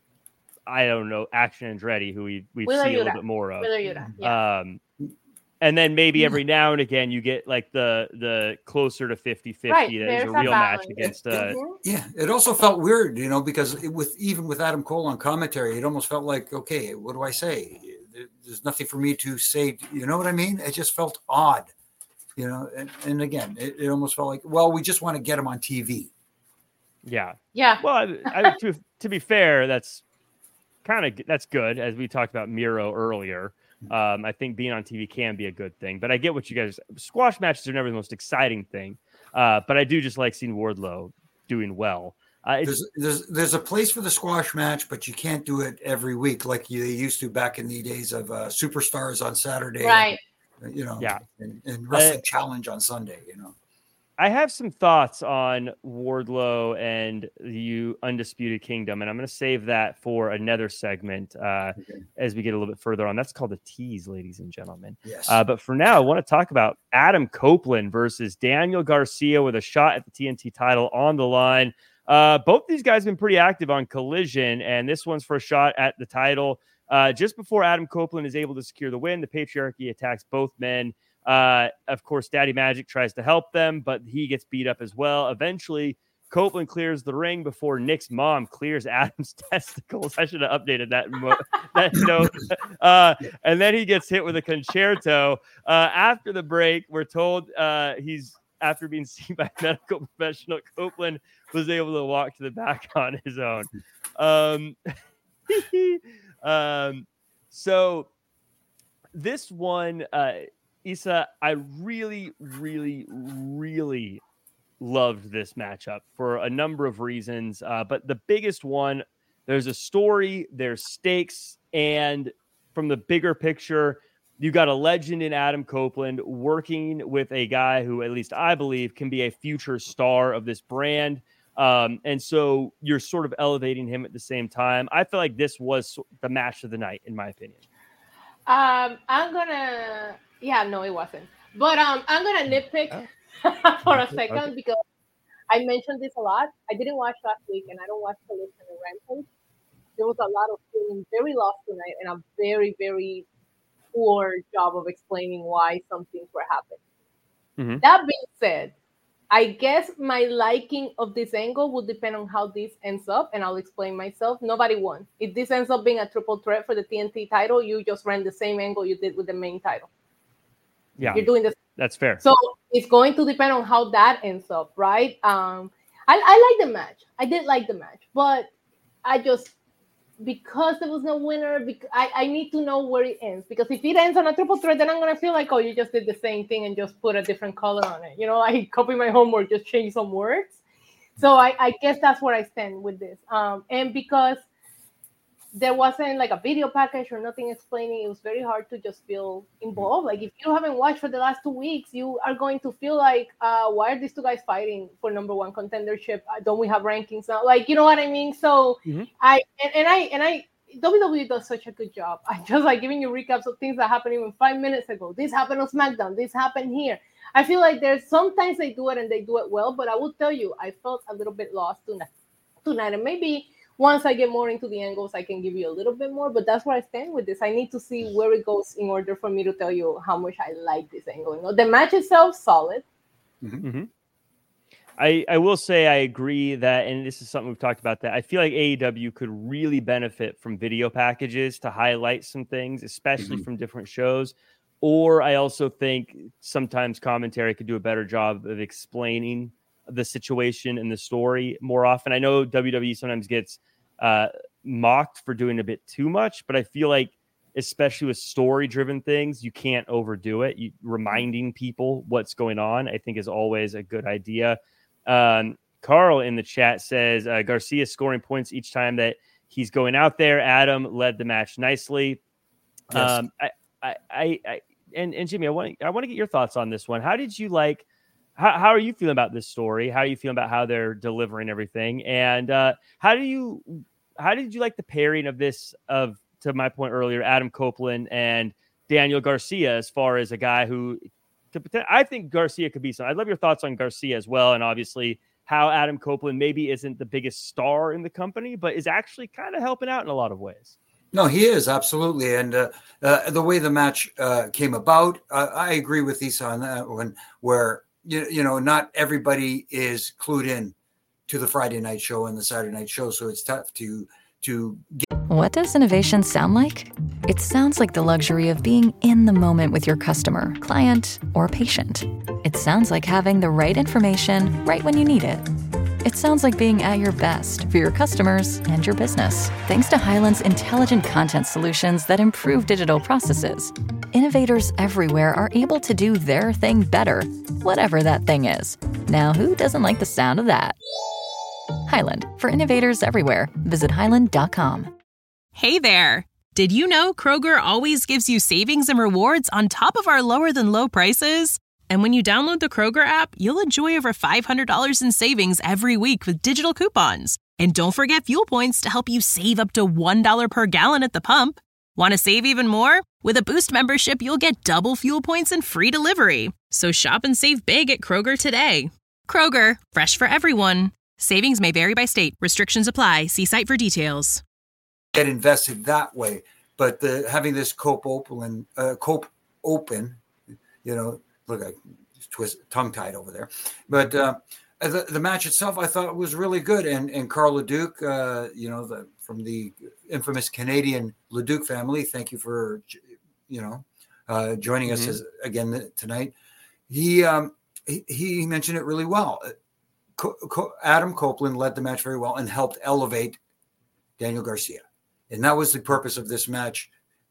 I don't know, Action Andretti, who we we Wheeler see a Yuta. little bit more of. Wheeler Yuta. Yeah. Um, and then maybe every now and again you get like the the closer to fifty fifty. Right, There's there's a a real match balance. against. Uh, Mhm. Yeah, it also felt weird, you know, because it, with even with Adam Cole on commentary, it almost felt like, okay, what do I say? There- There's nothing for me to say. You know what I mean? It just felt odd, you know. And, and again, it, it almost felt like, well, we just want to get him on T V. yeah. Yeah. Well, I, I, to to be fair, that's kind of that's good. As we talked about Miro earlier, um, I think being on T V can be a good thing. But I get what you guys. Squash matches are never the most exciting thing, uh, but I do just like seeing Wardlow doing well. Uh, it's, There's there's there's a place for the squash match, but you can't do it every week like you they used to back in the days of uh, Superstars on Saturday, Right. and, you know, Yeah. and, and Wrestling Uh, Challenge on Sunday, you know. I have some thoughts on Wardlow and the Undisputed Kingdom, and I'm going to save that for another segment uh, Okay. as we get a little bit further on. That's called a tease, ladies and gentlemen. Yes. Uh, but for now, I want to talk about Adam Copeland versus Daniel Garcia with a shot at the T N T title on the line. Uh, both these guys have been pretty active on Collision, and this one's for a shot at the title. Uh, just before Adam Copeland is able to secure the win, the Patriarchy attacks both men. Uh, of course, Daddy Magic tries to help them, but he gets beat up as well. Eventually, Copeland clears the ring before Nick's mom clears Adam's testicles. I should have updated that mo- that note. Uh, and then he gets hit with a concerto. Uh, after the break, we're told uh, he's after being seen by a medical professional, Copeland was able to walk to the back on his own. Um, um, so this one. Uh, Issa, I really, really, really loved this matchup for a number of reasons. Uh, but the biggest one, there's a story, there's stakes, and from the bigger picture, you got a legend in Adam Copeland working with a guy who, at least I believe, can be a future star of this brand. Um, and so you're sort of elevating him at the same time. I feel like this was the match of the night, in my opinion. Um, I'm gonna. Yeah, no, it wasn't. But um, I'm gonna nitpick Oh. for a Okay, second okay. because I mentioned this a lot. I didn't watch last week, and I don't watch Collision and Rampage. There was a lot of feeling very lost tonight, and a very, very poor job of explaining why some things were happening. Mhm. That being said, I guess my liking of this angle will depend on how this ends up, and I'll explain myself. Nobody won. If this ends up being a triple threat for the T N T title, you just ran the same angle you did with the main title. Yeah, You're doing this. that's fair. So it's going to depend on how that ends up, right? Um, I, I like the match. I did like the match, but I just, because there was no winner, bec- I, I need to know where it ends. Because if it ends on a triple threat, then I'm going to feel like, oh, you just did the same thing and just put a different color on it. You know, I copied my homework, just changed some words. So I, I guess that's where I stand with this. Um, and because there wasn't like a video package or nothing explaining. It was very hard to just feel involved. Like if you haven't watched for the last two weeks, you are going to feel like, uh, why are these two guys fighting for number one contendership? Uh, don't we have rankings now? Like, you know what I mean? So mm-hmm. I and, and I and I W W E does such a good job. I just like giving you recaps of things that happened even five minutes ago. This happened on SmackDown. This happened here. I feel like there's sometimes they do it and they do it well, but I will tell you, I felt a little bit lost tonight. Tonight, and maybe. Once I get more into the angles, I can give you a little bit more, but that's where I stand with this. I need to see where it goes in order for me to tell you how much I like this angle. You know, the match itself, solid. Mm-hmm. I, I will say I agree that, and this is something we've talked about, that I feel like A E W could really benefit from video packages to highlight some things, especially mm-hmm. from different shows. Or I also think sometimes commentary could do a better job of explaining the situation and the story more often. I know W W E sometimes gets uh, mocked for doing a bit too much, but I feel like, especially with story-driven things, you can't overdo it. You, reminding people what's going on, I think, is always a good idea. Um, Carl in the chat says uh, Garcia scoring points each time that he's going out there. Adam led the match nicely. Yes. Um, I, I, I, I, and, and Jimmy, I want I want to get your thoughts on this one. How did you like? How, how are you feeling about this story? How are you feeling about how they're delivering everything? And uh, how do you, how did you like the pairing of this, of, to my point earlier, Adam Copeland and Daniel Garcia, as far as a guy who, I think Garcia could be some, I'd love your thoughts on Garcia as well. And obviously how Adam Copeland maybe isn't the biggest star in the company, but is actually kind of helping out in a lot of ways. No, he is, absolutely. And uh, uh, the way the match uh, came about, uh, I agree with Issa on that one, where, You, you know, not everybody is clued in to the Friday night show and the Saturday night show, so it's tough to to get. What does innovation sound like? It sounds like the luxury of being in the moment with your customer, client, or patient. It sounds like having the right information right when you need it. It sounds like being at your best for your customers and your business. Thanks to Hyland's intelligent content solutions that improve digital processes, innovators everywhere are able to do their thing better, whatever that thing is. Now, who doesn't like the sound of that? Hyland, for innovators everywhere. Visit hyland dot com. Hey there. Did you know Kroger always gives you savings and rewards on top of our lower than low prices? And when you download the Kroger app, you'll enjoy over five hundred dollars in savings every week with digital coupons. And don't forget fuel points to help you save up to one dollar per gallon at the pump. Want to save even more? With a Boost membership, you'll get double fuel points and free delivery. So shop and save big at Kroger today. Kroger, fresh for everyone. Savings may vary by state. Restrictions apply. See site for details. Get invested that way. But the, having this Cope open, uh, Cope open, you know, look, I twist tongue-tied over there. But uh, the, the match itself, I thought was really good. And and Carl Leduc, uh, you know, the from the infamous Canadian Leduc family, thank you for, you know, uh, joining mm-hmm. us as, again tonight. He, um, he he mentioned it really well. Co- Co- Adam Copeland led the match very well and helped elevate Daniel Garcia. And that was the purpose of this match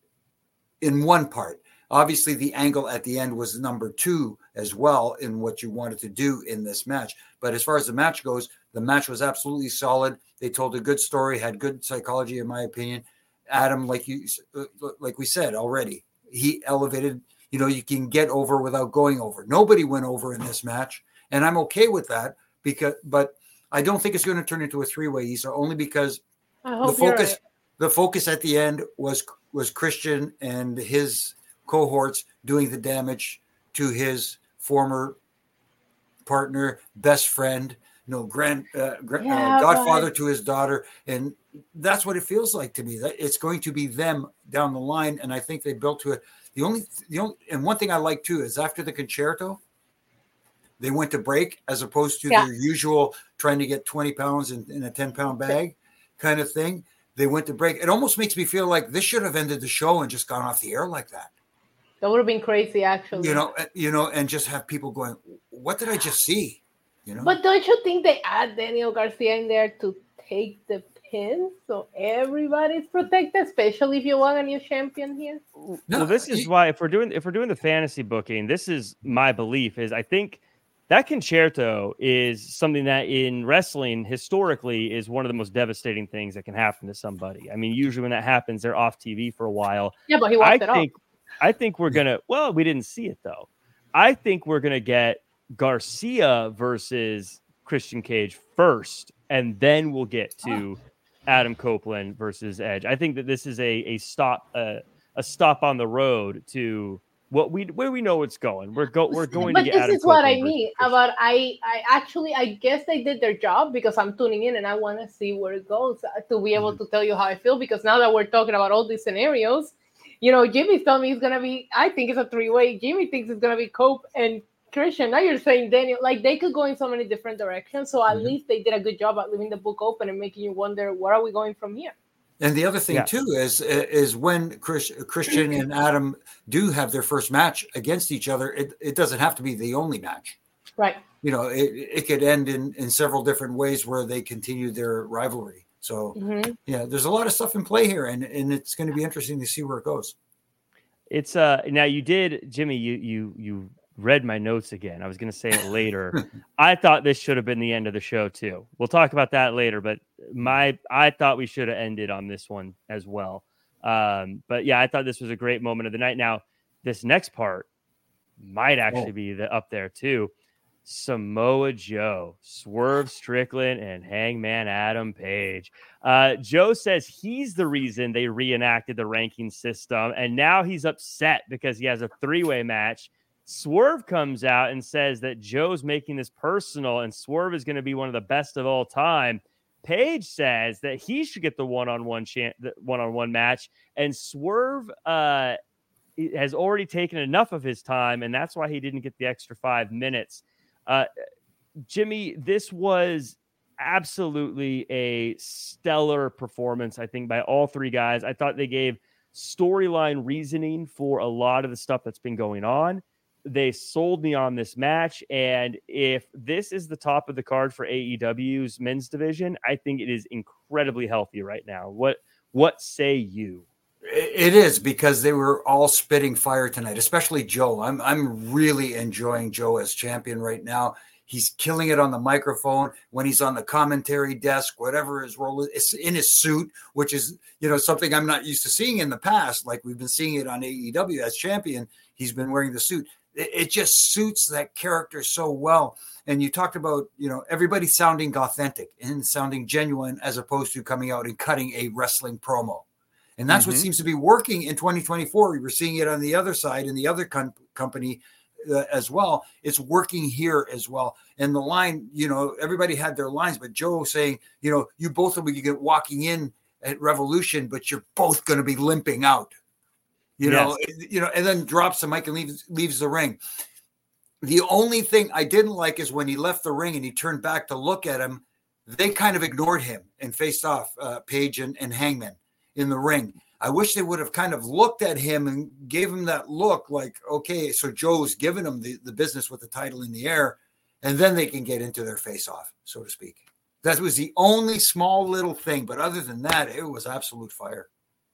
in one part. Obviously, the angle at the end was number two as well in what you wanted to do in this match. But as far as the match goes, the match was absolutely solid. They told a good story, had good psychology, in my opinion. Adam, like you, like we said already, he elevated. You know, you can get over without going over. Nobody went over in this match, and I'm okay with that because. But I don't think it's going to turn into a three-way, Issa, only because the focus, right. the focus at the end was was Christian and his cohorts doing the damage to his former partner, best friend, you know, grand, uh, grand yeah, uh, godfather to his daughter. And that's what it feels like to me. That it's going to be them down the line. And I think they built to it. The only, the only, and one thing I like too, is after the concerto, they went to break as opposed to yeah. their usual trying to get twenty pounds in, in a ten pound bag kind of thing. They went to break. It almost makes me feel like this should have ended the show and just gone off the air like that. That would have been crazy, actually. You know, you know, and just have people going, what did I just see? You know. But don't you think they add Daniel Garcia in there to take the pin so everybody's protected, especially if you want a new champion here? No, well, this is why if we're doing if we're doing the fantasy booking, this is my belief is I think That concerto is something that in wrestling historically is one of the most devastating things that can happen to somebody. I mean, usually when that happens, they're off T V for a while. Yeah, but he walked I it think, off. I think we're gonna. Well, we didn't see it though. I think we're gonna get Garcia versus Christian Cage first, and then we'll get to Adam Copeland versus Edge. I think that this is a a stop uh, a stop on the road to. What we where we know it's going. We're go we're going but to get this Adam is what I Copeland mean versus about I I actually I guess they did their job because I'm tuning in and I want to see where it goes uh, to be able to tell you how I feel, because now that we're talking about all these scenarios, you know, Jimmy's telling me it's gonna be, I think it's a three-way. Jimmy thinks it's gonna be Cope and Christian. Now you're saying Daniel, like they could go in so many different directions. So at Mhm. least they did a good job at leaving the book open and making you wonder, where are we going from here? And the other thing Yeah. too is is when Chris, Christian and Adam do have their first match against each other, it, it doesn't have to be the only match. Right. You know, it, it could end in, in several different ways where they continue their rivalry. So Mm-hmm. yeah, there's a lot of stuff in play here, and, and it's going to be interesting to see where it goes. It's uh now you did Jimmy you you you read my notes again. I was going to say it later. I thought this should have been the end of the show too. We'll talk about that later, but my I thought we should have ended on this one as well. Um, but yeah, I thought this was a great moment of the night. Now, this next part might actually Oh. be the up there too. Samoa Joe, Swerve Strickland, and Hangman Adam Page. Uh, Joe says he's the reason they reenacted the ranking system, and now he's upset because he has a three-way match. Swerve comes out and says that Joe's making this personal, and Swerve is going to be one of the best of all time. Page says that he should get the one-on-one chan- the one-on-one match, and Swerve uh, has already taken enough of his time, and that's why he didn't get the extra five minutes. Uh, Jimmy, this was absolutely a stellar performance, I think, by all three guys. I thought they gave storyline reasoning for a lot of the stuff that's been going on. They sold me on this match, and if this is the top of the card for A E W's men's division, I think it is incredibly healthy right now. What what say you? It is, because they were all spitting fire tonight, especially Joe. I'm I'm really enjoying Joe as champion right now. He's killing it on the microphone when he's on the commentary desk, whatever his role is, in his suit, which is, you know, something I'm not used to seeing in the past. Like we've been seeing it on A E W as champion. He's been wearing the suit. It, it just suits that character so well. And you talked about, you know, everybody sounding authentic and sounding genuine as opposed to coming out and cutting a wrestling promo. And that's mm-hmm. what seems to be working in twenty twenty-four. We were seeing it on the other side in the other com- company uh, as well. It's working here as well. And the line, you know, everybody had their lines, but Joe saying, you know, you both will be walking in at Revolution, but you're both going to be limping out, you yes. know, you know, and then drops the mic and leaves, leaves the ring. The only thing I didn't like is when he left the ring and he turned back to look at him, they kind of ignored him and faced off uh, Page and, and Hangman in the ring. I wish they would have kind of looked at him and gave him that look like, okay, so Joe's giving him the, the business with the title in the air, and then they can get into their face-off, so to speak. That was the only small little thing, but other than that, it was absolute fire.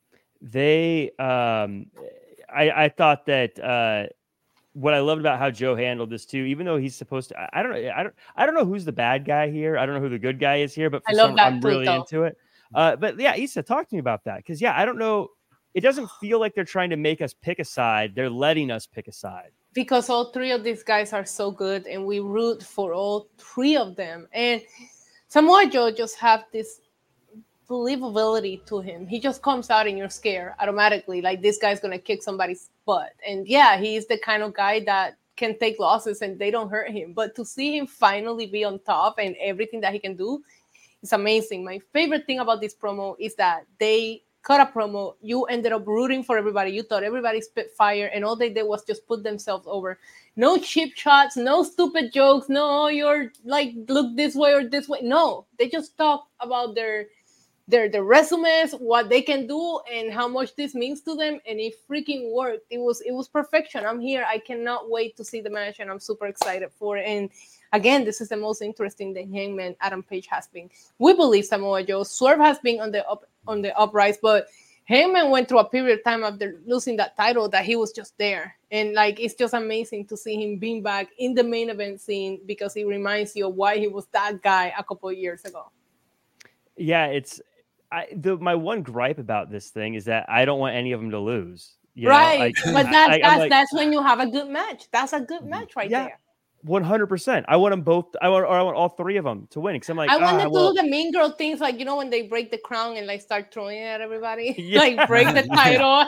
They, um, I, I thought that uh, what I loved about how Joe handled this too, even though he's supposed to, I, I don't know, I don't, I don't know who's the bad guy here. I don't know who the good guy is here, but for I love some, that I'm too, really though. into it. Uh, but yeah, Issa, talk to me about that. Cause yeah, I don't know. It doesn't feel like they're trying to make us pick a side. They're letting us pick a side. Because all three of these guys are so good and we root for all three of them. And Samoa Joe just have this believability to him. He just comes out and you're scared automatically. Like this guy's going to kick somebody's butt. And yeah, he's the kind of guy that can take losses and they don't hurt him. But to see him finally be on top and everything that he can do, it's amazing. My favorite thing about this promo is that they cut a promo. You ended up rooting for everybody. You thought everybody spit fire, and all they did was just put themselves over. No cheap shots, no stupid jokes. No, you're like, look this way or this way. No, they just talk about their their their resumes, what they can do, and how much this means to them. And it freaking worked. It was it was perfection. I'm here. I cannot wait to see the match, and I'm super excited for it. And again, this is the most interesting that Hangman Adam Page has been. We believe Samoa Joe. Swerve has been on the up on the uprise, but Heyman went through a period of time after losing that title that he was just there. And like, it's just amazing to see him being back in the main event scene because he reminds you of why he was that guy a couple of years ago. Yeah, it's I, the, my one gripe about this thing is that I don't want any of them to lose. You right. know? Like, but that's, I, that's, like, that's when you have a good match. That's a good match right yeah. there. one hundred percent. I want them both. I want, or I want all three of them to win. Because I'm like, I wanted ah, to well, do the Mean Girl things, like, you know, when they break the crown and like start throwing it at everybody, Yeah. like break the title.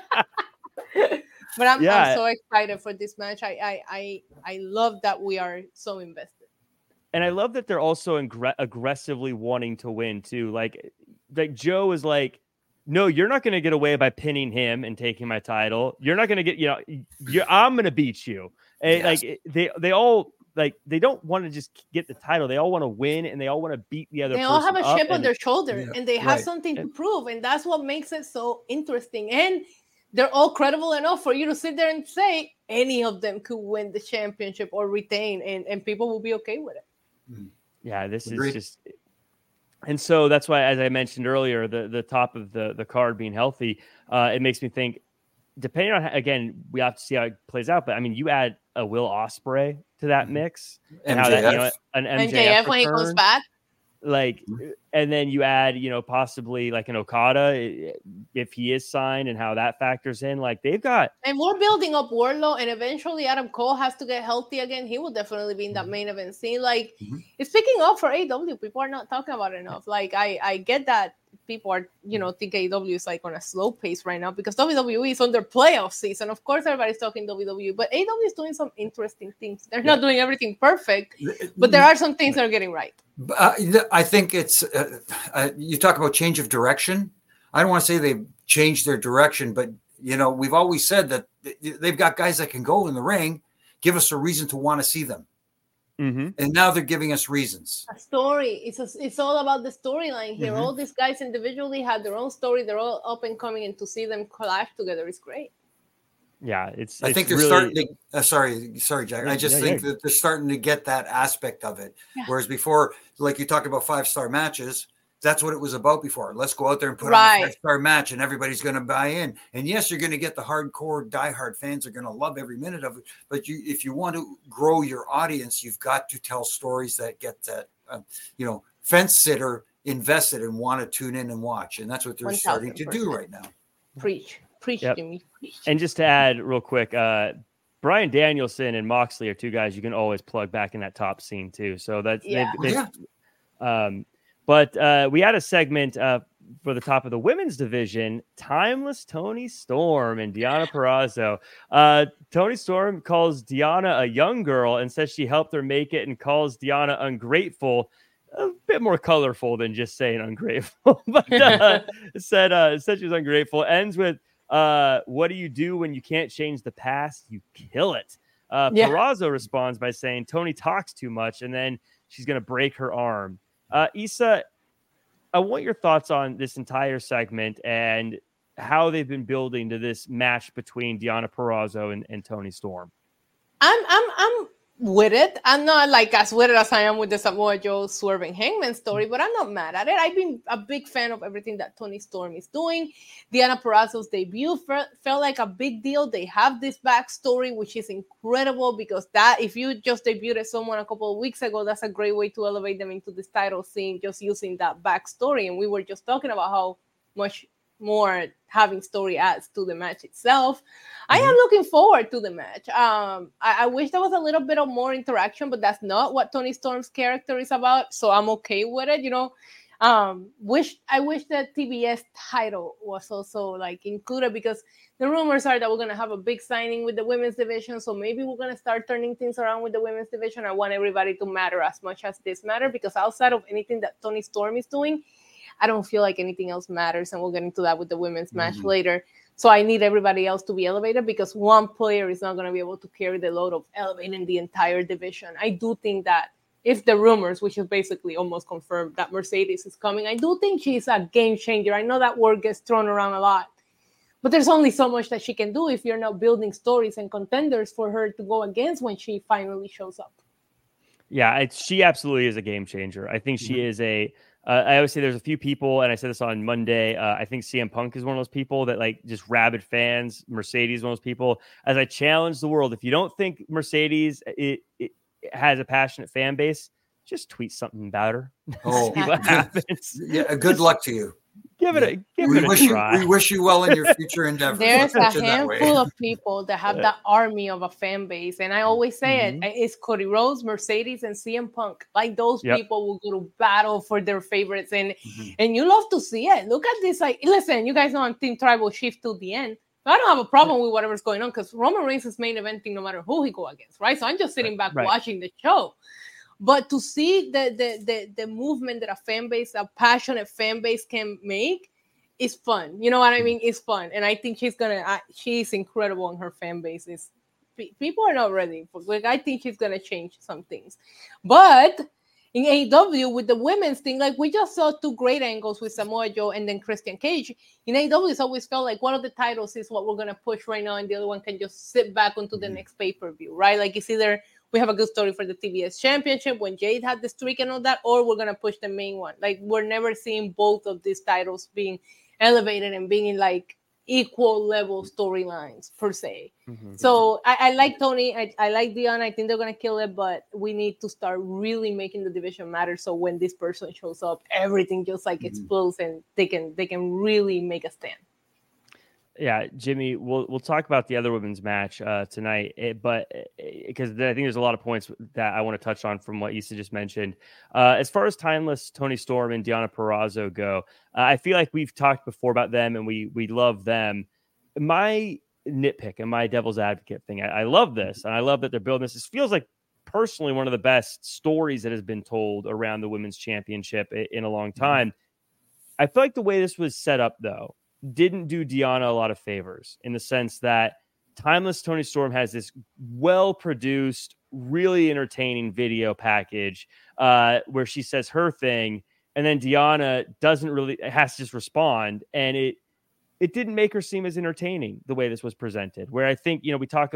But I'm, Yeah. I'm so excited for this match. I, I I I love that we are so invested. And I love that they're also ingre- aggressively wanting to win too. Like, like Joe is like, no, you're not going to get away by pinning him and taking my title. You're not going to get, you know, you're, I'm going to beat you. And Yes. like they, they all like they don't want to just get the title. They all want to win, and they all want to beat the other. They all have a person chip up, on and- their shoulder, Yeah, and they have right. something to prove, and that's what makes it so interesting. And they're all credible enough for you to sit there and say any of them could win the championship or retain, and, and people will be okay with it. Yeah, this Agreed. is just, and so that's why, as I mentioned earlier, the the top of the the card being healthy, uh, it makes me think. Depending on, again, we have to see how it plays out. But I mean, you add a Will Ospreay to that mix, and how that, you know, an M J F, M J F when he comes return, back. like, and then you add, you know, possibly like an Okada if he is signed, and how that factors in. Like, they've got, And we're building up Wardlow, and eventually Adam Cole has to get healthy again. He will definitely be in that main event scene. Like, Mhm. it's picking up for A E W. People are not talking about it enough. Like, I, I get that people are, you know, think A E W is like on a slow pace right now because W W E is on their playoff season. Of course, everybody's talking W W E, but A E W is doing some interesting things. They're not doing everything perfect, but there are some things that are getting right. Uh, I think it's, uh, uh, you talk about change of direction. I don't want to say they've changed their direction, but, you know, we've always said that they've got guys that can go in the ring, give us a reason to want to see them. mm-hmm. And now they're giving us reasons. A story. It's a, it's all about the storyline here. Mhm. All these guys individually have their own story. They're all up and coming, and to see them collab together is great. yeah, it's. I it's think they're really, starting to, uh, sorry, sorry, Jack. Yeah, I just yeah, think yeah. that they're starting to get that aspect of it. Yeah. Whereas before, like you talk about five-star matches, that's what it was about before. Let's go out there and put Right. on a five-star match and everybody's going to buy in. And yes, you're going to get the hardcore diehard fans are going to love every minute of it. But you, if you want to grow your audience, you've got to tell stories that get that, uh, you know, fence sitter invested and want to tune in and watch. And that's what they're starting to do right now. Preach. Preach, Yep. Jimmy. Preach. And just to add real quick, uh, Brian Danielson and Moxley are two guys you can always plug back in that top scene too. So that's Yeah. they've, Yeah. they've, um, but uh, we had a segment uh, for the top of the women's division, Timeless Tony Storm and Deonna Purrazzo. Uh, Tony Storm calls Deonna a young girl and says she helped her make it, and calls Deonna ungrateful. A bit more colorful than just saying ungrateful, but uh, said uh, said she was ungrateful. Ends with, uh, what do you do when you can't change the past? You kill it. Uh, Yeah. Purrazzo responds by saying Tony talks too much, and then she's going to break her arm. Uh, Issa, I want your thoughts on this entire segment and how they've been building to this match between Deonna Purrazzo and, and Tony Storm. I'm I'm I'm with it. I'm not like as with it as I am with the Samoa Joe swerving Hangman story, but I'm not mad at it. I've been a big fan of everything that Tony Storm is doing. Deonna Purrazzo's debut felt, felt like a big deal. They have this backstory, which is incredible because that if you just debuted someone a couple of weeks ago, that's a great way to elevate them into this title scene, just using that backstory. And we were just talking about how much more having story adds to the match itself. Mm-hmm. I am looking forward to the match. Um, I, I wish there was a little bit of more interaction, but that's not what Tony Storm's character is about. So I'm okay with it. You know, um, wish I wish that T B S title was also like included because the rumors are that we're gonna have a big signing with the women's division. So maybe we're gonna start turning things around with the women's division. I want everybody to matter as much as this matter because outside of anything that Tony Storm is doing, I don't feel like anything else matters, and we'll get into that with the women's mm-hmm. match later. So I need everybody else to be elevated because one player is not going to be able to carry the load of elevating the entire division. I do think that if the rumors, which is basically almost confirmed that Mercedes is coming, I do think she's a game changer. I know that word gets thrown around a lot, but there's only so much that she can do if you're not building stories and contenders for her to go against when she finally shows up. Yeah, it's, she absolutely is a game changer. I think she mm-hmm. is a Uh, I always say there's a few people, and I said this on Monday. Uh, I think C M Punk is one of those people that like just rabid fans. Mercedes, one of those people. As I challenge the world, if you don't think Mercedes it, it has a passionate fan base, just tweet something about her. Oh, see what happens. Yeah, good luck to you. Give it a give we it a wish try. You, we wish you well in your future endeavors. There's Let's a put it that way. handful of people that have that army of a fan base, and I always say Mhm. it: it's Cody Rhodes, Mercedes, and C M Punk. Like those Yep. people will go to battle for their favorites, and Mhm. and you love to see it. Look at this. Like, listen, you guys know I'm Team Tribal Chief till the end. But I don't have a problem with whatever's going on because Roman Reigns is main eventing no matter who he go against, right? So I'm just sitting back Right. watching the show. But to see the the the the movement that a fan base, a passionate fan base, can make. It's fun, you know what I mean? It's fun, and I think she's gonna. Uh, she's incredible on her fan base. It's, pe- people are not ready for. Like, I think she's gonna change some things, but in A E W with the women's thing, like we just saw two great angles with Samoa Joe and then Christian Cage. In A E W, it's always felt like one of the titles is what we're gonna push right now, and the other one can just sit back onto the next pay per view, right? Like it's either we have a good story for the T B S Championship when Jade had the streak and all that, or we're gonna push the main one. Like we're never seeing both of these titles being elevated and being in like equal level storylines per se. Mm-hmm. So I, I like Tony. I, I like Dion. I think they're gonna kill it, but we need to start really making the division matter. So when this person shows up, everything just like Mhm. explodes and they can they can really make a stand. Yeah, Jimmy, we'll we'll talk about the other women's match uh, tonight, it, but because I think there's a lot of points that I want to touch on from what Issa just mentioned. Uh, as far as Timeless, Tony Storm, and Deonna Purrazzo go, uh, I feel like we've talked before about them, and we we love them. My nitpick and my devil's advocate thing, I, I love this, and I love that they're building this. This feels like personally one of the best stories that has been told around the women's championship in, in a long time. Mm-hmm. I feel like the way this was set up, though, didn't do Deonna a lot of favors in the sense that Timeless Tony Storm has this well-produced, really entertaining video package uh, where she says her thing, and then Deonna doesn't really has to just respond, and it it didn't make her seem as entertaining the way this was presented. Where I think, you know, we talk,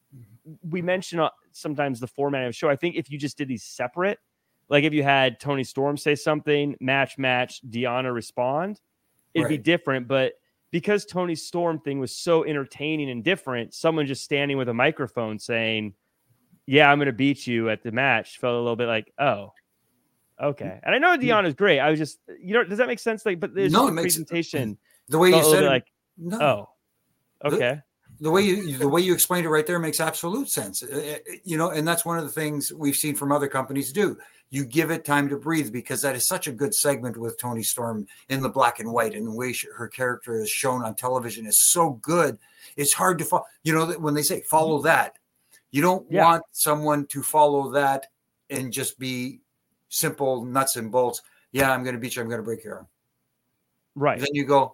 we mention sometimes the format of the show. I think if you just did these separate, like if you had Tony Storm say something, match, match, Deonna respond, it'd right. be different. But because Tony Storm thing was so entertaining and different, someone just standing with a microphone saying, yeah, I'm going to beat you at the match felt a little bit like, oh, okay. And I know Deonna's great. I was just, you know, does that make sense? Like, but there's no the presentation. The way you said it, like, no. Oh, okay. The, the way you, the way you explained it right there makes absolute sense. You know, and that's one of the things we've seen from other companies do. You give it time to breathe because that is such a good segment with Tony Storm in the black and white, and the way she, her character is shown on television is so good. It's hard to follow. You know, when they say follow that, you don't yeah. want someone to follow that and just be simple nuts and bolts. Yeah, I'm going to beat you. I'm going to break your arm. Right. Then you go,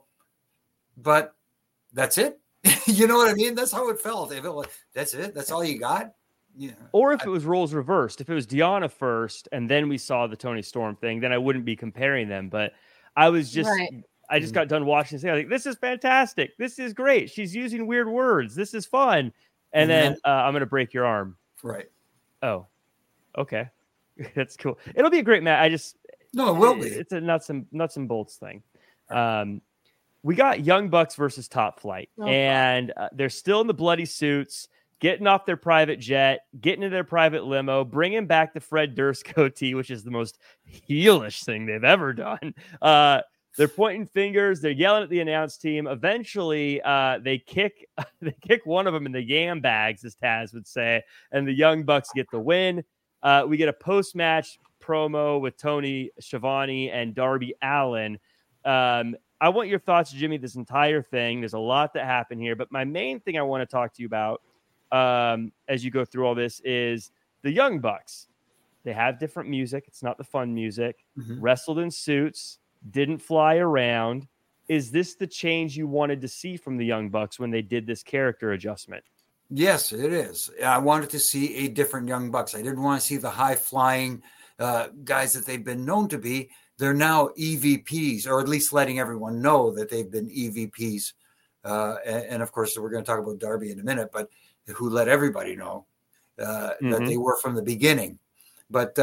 but that's it. You know what I mean? That's how it felt. It felt like, that's it. That's all you got. Yeah. Or if it was roles reversed, if it was Deonna first and then we saw the Tony Storm thing, then I wouldn't be comparing them. But I was just, right. I just got done watching and saying, like, this is fantastic. This is great. She's using weird words. This is fun. And, and then, then uh, I'm going to break your arm. Right. Oh, okay. That's cool. It'll be a great match. I just, no, it will be. It's a nuts and nuts and bolts thing. Um, we got Young Bucks versus Top Flight, oh, and uh, they're still in the bloody suits, getting off their private jet, getting into their private limo, bringing back the Fred Durst goatee, which is the most heelish thing they've ever done. Uh, they're pointing fingers, they're yelling at the announce team. Eventually, uh, they kick they kick one of them in the yam bags, as Taz would say, and the Young Bucks get the win. Uh, we get a post-match promo with Tony Schiavone and Darby Allin. Um, I want your thoughts, Jimmy, this entire thing. There's a lot that happened here, but my main thing I want to talk to you about um, as you go through all this is the Young Bucks. They have different music. It's not the fun music. Mm-hmm. Wrestled in suits, didn't fly around. Is this the change you wanted to see from the Young Bucks when they did this character adjustment? Yes, it is. I wanted to see a different Young Bucks. I didn't want to see the high-flying uh, guys that they've been known to be. They're now E V Ps, or at least letting everyone know that they've been E V Ps. Uh, and, and, of course, we're going to talk about Darby in a minute, but who let everybody know uh, mm-hmm. that they were from the beginning. But uh,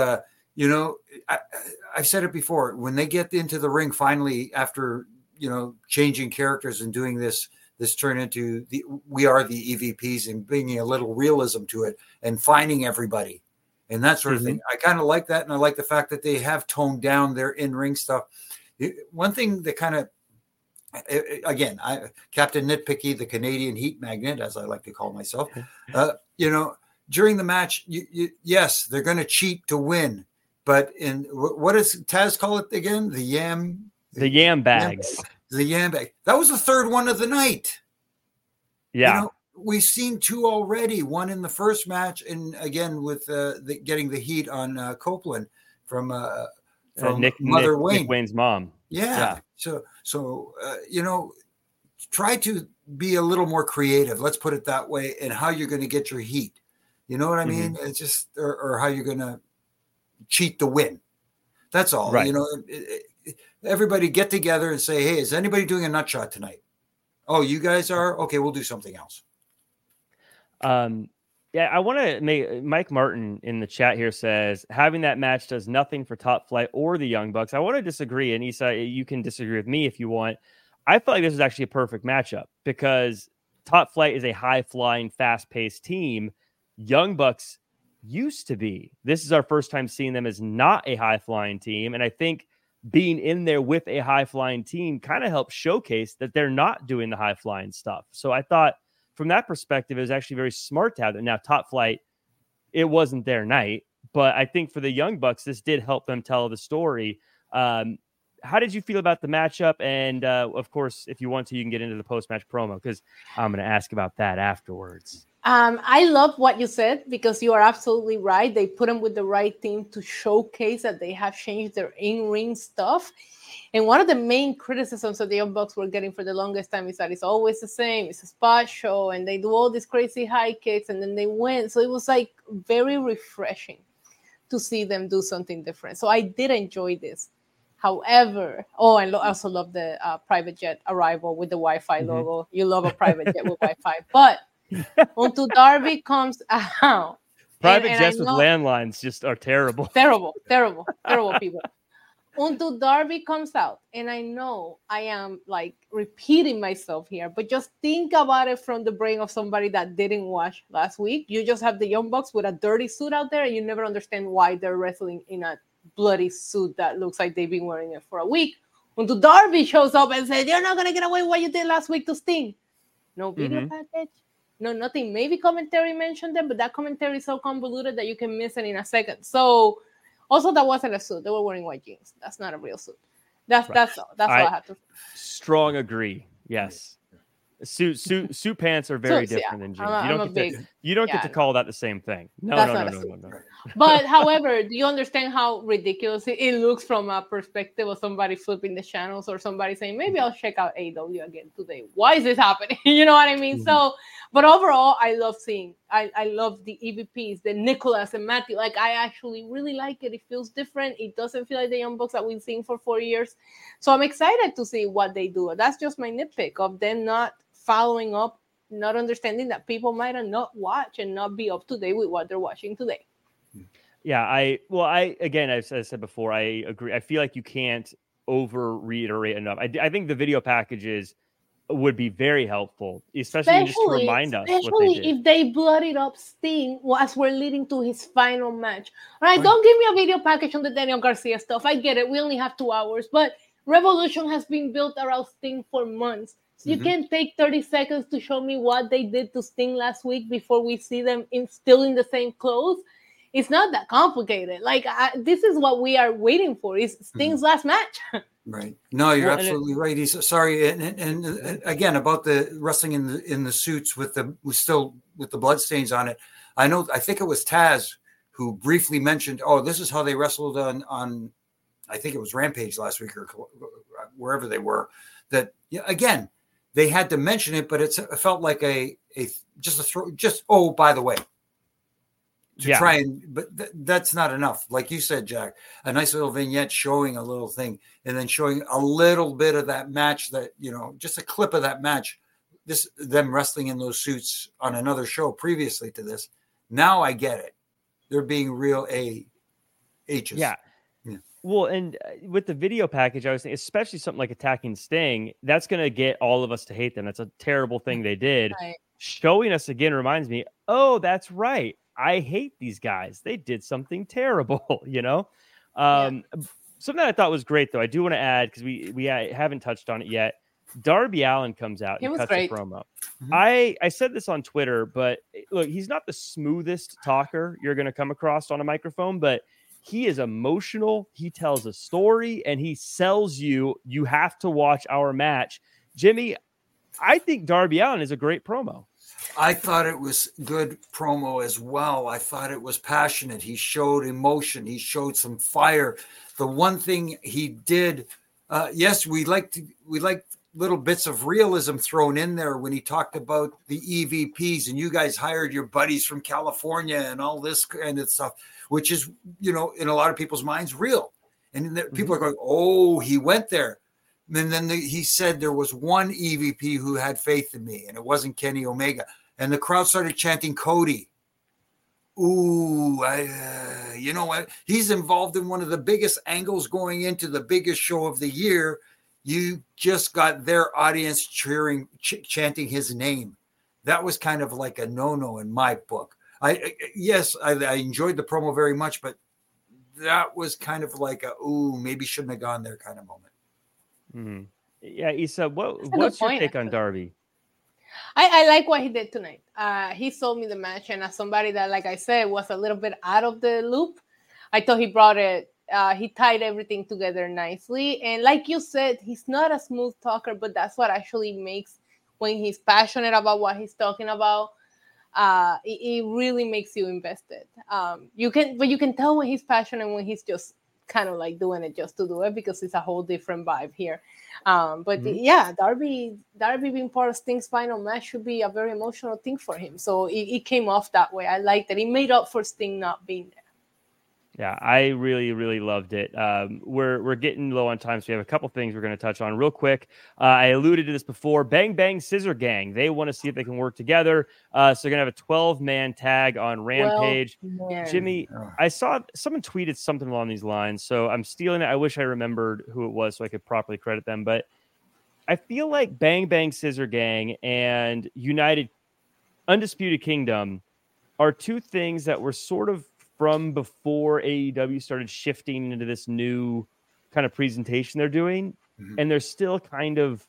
you know, I, I've said it before. When they get into the ring, finally, after you know changing characters and doing this, this turn into the we are the E V Ps and bringing a little realism to it and finding everybody and that sort of mm-hmm. thing. I kind of like that, and I like the fact that they have toned down their in-ring stuff. One thing that kind of Again, I, Captain Nitpicky, the Canadian Heat Magnet, as I like to call myself, uh, you know, during the match, you, you, yes, they're going to cheat to win. But in what does Taz call it again? The yam, the yam bags, yam, the yam bag. That was the third one of the night. Yeah, you know, we've seen two already. One in the first match, and again with uh, the, getting the heat on uh, Copeland from uh, from uh, Nick, Mother Nick, Wayne, Nick Wayne's mom. Yeah. yeah. So, so uh, you know, try to be a little more creative. Let's put it that way. And how you're going to get your heat. You know what I mean? Mm-hmm. It's just, or, or how you're going to cheat the win. That's all. Right. You know, it, it, everybody get together and say, hey, is anybody doing a nut shot tonight? Oh, you guys are? Okay, we'll do something else. Um. Yeah, I want to make Mike Martin in the chat here says having that match does nothing for Top Flight or the Young Bucks. I want to disagree, and Isa, you can disagree with me if you want. I feel like this is actually a perfect matchup because Top Flight is a high-flying, fast-paced team. Young Bucks used to be. This is our first time seeing them as not a high-flying team, and I think being in there with a high-flying team kind of helps showcase that they're not doing the high-flying stuff. So I thought, from that perspective, it was actually very smart to have it. Now, Top Flight, it wasn't their night, but I think for the Young Bucks, this did help them tell the story. Um, how did you feel about the matchup? And, uh, of course, if you want to, you can get into the post-match promo because I'm going to ask about that afterwards. Um, I love what you said because you are absolutely right. They put them with the right team to showcase that they have changed their in-ring stuff. And one of the main criticisms of the Young Bucks we're getting for the longest time is that it's always the same. It's a spot show, and they do all these crazy high kicks, and then they win. So it was like very refreshing to see them do something different. So I did enjoy this. However, oh, I lo- also love the uh, private jet arrival with the Wi-Fi mm-hmm. logo. You love a private jet with Wi-Fi. But until Darby comes out. Private and, and jets know, with landlines just are terrible. Terrible, terrible, terrible people. Until Darby comes out, and I know I am like repeating myself here, but just think about it from the brain of somebody that didn't watch last week. You just have the Young Bucks with a dirty suit out there, and you never understand why they're wrestling in a bloody suit that looks like they've been wearing it for a week. Until Darby shows up and says, "You're not gonna get away with what you did last week to Sting." No video mm-hmm. package, no nothing. Maybe commentary mentioned them, but that commentary is so convoluted that you can miss it in a second. So. Also, that wasn't a suit. They were wearing white jeans. That's not a real suit. That's right. that's that's I, all I have to say. Strong agree. Yes. Suit suit suit pants are very Suits, different yeah. than jeans. I'm a, you don't I'm get big, to you don't yeah, get to call that the same thing. No, that's no, not no, a no, suit. no, no. But however, do you understand how ridiculous it, it looks from a perspective of somebody flipping the channels or somebody saying, maybe I'll check out A E W again today. Why is this happening? You know what I mean? Mm-hmm. So, but overall, I love seeing, I, I love the E V Ps, the Nicholas and Matthew. Like, I actually really like it. It feels different. It doesn't feel like the Young Bucks that we've seen for four years. So I'm excited to see what they do. That's just my nitpick of them not following up, not understanding that people might not watch and not be up to date with what they're watching today. Yeah, I, well, I, again, as I said before, I agree. I feel like you can't over reiterate enough. I, I think the video packages would be very helpful, especially, especially just to remind us what they did. If they bloodied up Sting as we're leading to his final match. All right, don't give me a video package on the Daniel Garcia stuff. I get it. We only have two hours, but Revolution has been built around Sting for months. So you mm-hmm. can't take thirty seconds to show me what they did to Sting last week before we see them in still in the same clothes. It's not that complicated. Like, I, this is what we are waiting for, is Sting's mm-hmm. last match. Right. No, you're well, absolutely it, right. He's sorry. And, and, and again, about the wrestling in the, in the suits with the, with still with the bloodstains on it. I know, I think it was Taz who briefly mentioned, oh, this is how they wrestled on, on, I think it was Rampage last week or wherever they were, that yeah, again, they had to mention it, but it's, it felt like a, a, just a throw, just, oh, by the way, to yeah. try and, but th- that's not enough. Like you said, Jack, a nice little vignette showing a little thing and then showing a little bit of that match that, you know, just a clip of that match, this, them wrestling in those suits on another show previously to this. Now I get it. They're being real, a, H's. Yeah. yeah. Well, and with the video package, I was thinking, especially something like attacking Sting, that's going to get all of us to hate them. That's a terrible thing they did. Right. Showing us again reminds me, oh, that's right. I hate these guys. They did something terrible, you know? Um, yeah. Something I thought was great, though, I do want to add, because we, we haven't touched on it yet. Darby Allin comes out and cuts great. a promo. Mm-hmm. I, I said this on Twitter, but look, he's not the smoothest talker you're going to come across on a microphone, but he is emotional. He tells a story and he sells you. You have to watch our match. Jimmy, I think Darby Allin is a great promo. I thought it was good promo as well. I thought it was passionate. He showed emotion. He showed some fire. The one thing he did, uh, yes, we like to, we like little bits of realism thrown in there when he talked about the E V Ps and you guys hired your buddies from California and all this kind of stuff, which is, you know, in a lot of people's minds, real. And the, people mm-hmm. are going, oh, he went there. And then the, he said there was one E V P who had faith in me, and it wasn't Kenny Omega. And the crowd started chanting Cody. Ooh, I, uh, you know what? He's involved in one of the biggest angles going into the biggest show of the year. You just got their audience cheering, ch- chanting his name. That was kind of like a no-no in my book. I, I yes, I, I enjoyed the promo very much, but that was kind of like a, ooh, maybe shouldn't have gone there kind of moment. Mm-hmm. Yeah, Issa, what, what's your point, take on Darby? I, I like what he did tonight. Uh, he sold me the match, and as somebody that, like I said, was a little bit out of the loop, I thought he brought it. Uh, he tied everything together nicely. And like you said, he's not a smooth talker, but that's what actually makes when he's passionate about what he's talking about. Uh, it, it really makes you invested. Um, you can, but you can tell when he's passionate when he's just kind of like doing it just to do it, because it's a whole different vibe here. Um, but mm-hmm. yeah, Darby, Darby being part of Sting's final match should be a very emotional thing for him. So it, it came off that way. I liked that. It made up for Sting not being there. Yeah, I really, really loved it. Um, we're we're getting low on time, so we have a couple things we're going to touch on real quick. Uh, I alluded to this before. Bang Bang Scissor Gang. They want to see if they can work together. Uh, so they're going to have a twelve-man tag on Rampage. Well, Jimmy, I saw someone tweeted something along these lines, so I'm stealing it. I wish I remembered who it was so I could properly credit them. But I feel like Bang Bang Scissor Gang and United Undisputed Kingdom are two things that were sort of from before A E W started shifting into this new kind of presentation they're doing. Mm-hmm. And they're still kind of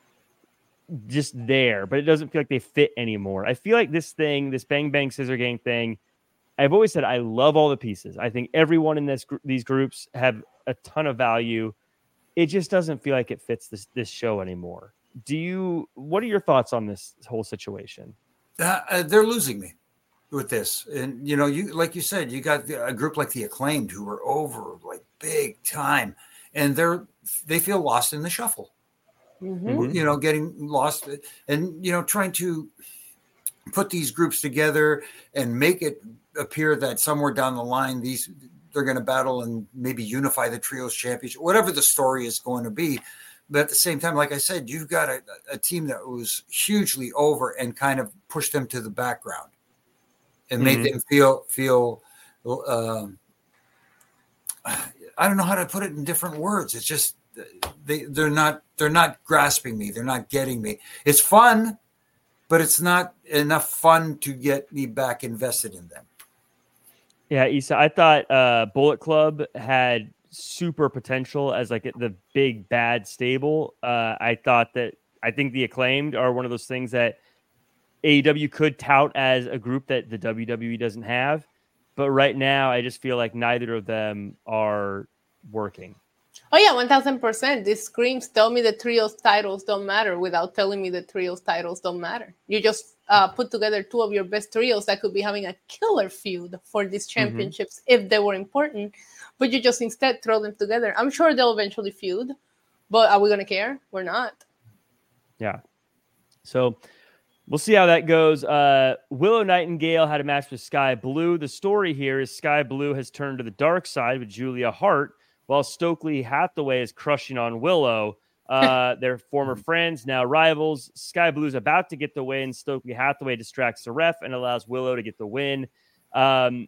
just there, but it doesn't feel like they fit anymore. I feel like this thing, this Bang Bang Scissor Gang thing, I've always said I love all the pieces. I think everyone in this these groups have a ton of value. It just doesn't feel like it fits this this show anymore. Do you, what are your thoughts on this whole situation? Uh, uh, they're losing me with this. And, you know, you, like you said, you got the, a group like the Acclaimed who are over like big time, and they're, they feel lost in the shuffle, mm-hmm. you know, getting lost and, you know, trying to put these groups together and make it appear that somewhere down the line, these, they're going to battle and maybe unify the trios championship, whatever the story is going to be. But at the same time, like I said, you've got a, a team that was hugely over and kind of pushed them to the background. And made mm-hmm. them feel feel. Um, I don't know how to put it in different words. It's just they they're not they're not grasping me. They're not getting me. It's fun, but it's not enough fun to get me back invested in them. Yeah, Issa, I thought uh, Bullet Club had super potential as like the big bad stable. Uh, I thought that I think the Acclaimed are one of those things that A E W could tout as a group that the W W E doesn't have. But right now, I just feel like neither of them are working. Oh, yeah, one thousand percent. This screams, tell me the trios titles don't matter without telling me the trios titles don't matter. You just uh, put together two of your best trios that could be having a killer feud for these championships mm-hmm. if they were important. But you just instead throw them together. I'm sure they'll eventually feud. But are we going to care? We're not. Yeah. So we'll see how that goes. Uh, Willow Nightingale had a match with Sky Blue. The story here is Sky Blue has turned to the dark side with Julia Hart, while Stokely Hathaway is crushing on Willow. Uh, they're former friends, now rivals. Sky Blue's about to get the win. Stokely Hathaway distracts the ref and allows Willow to get the win. Um,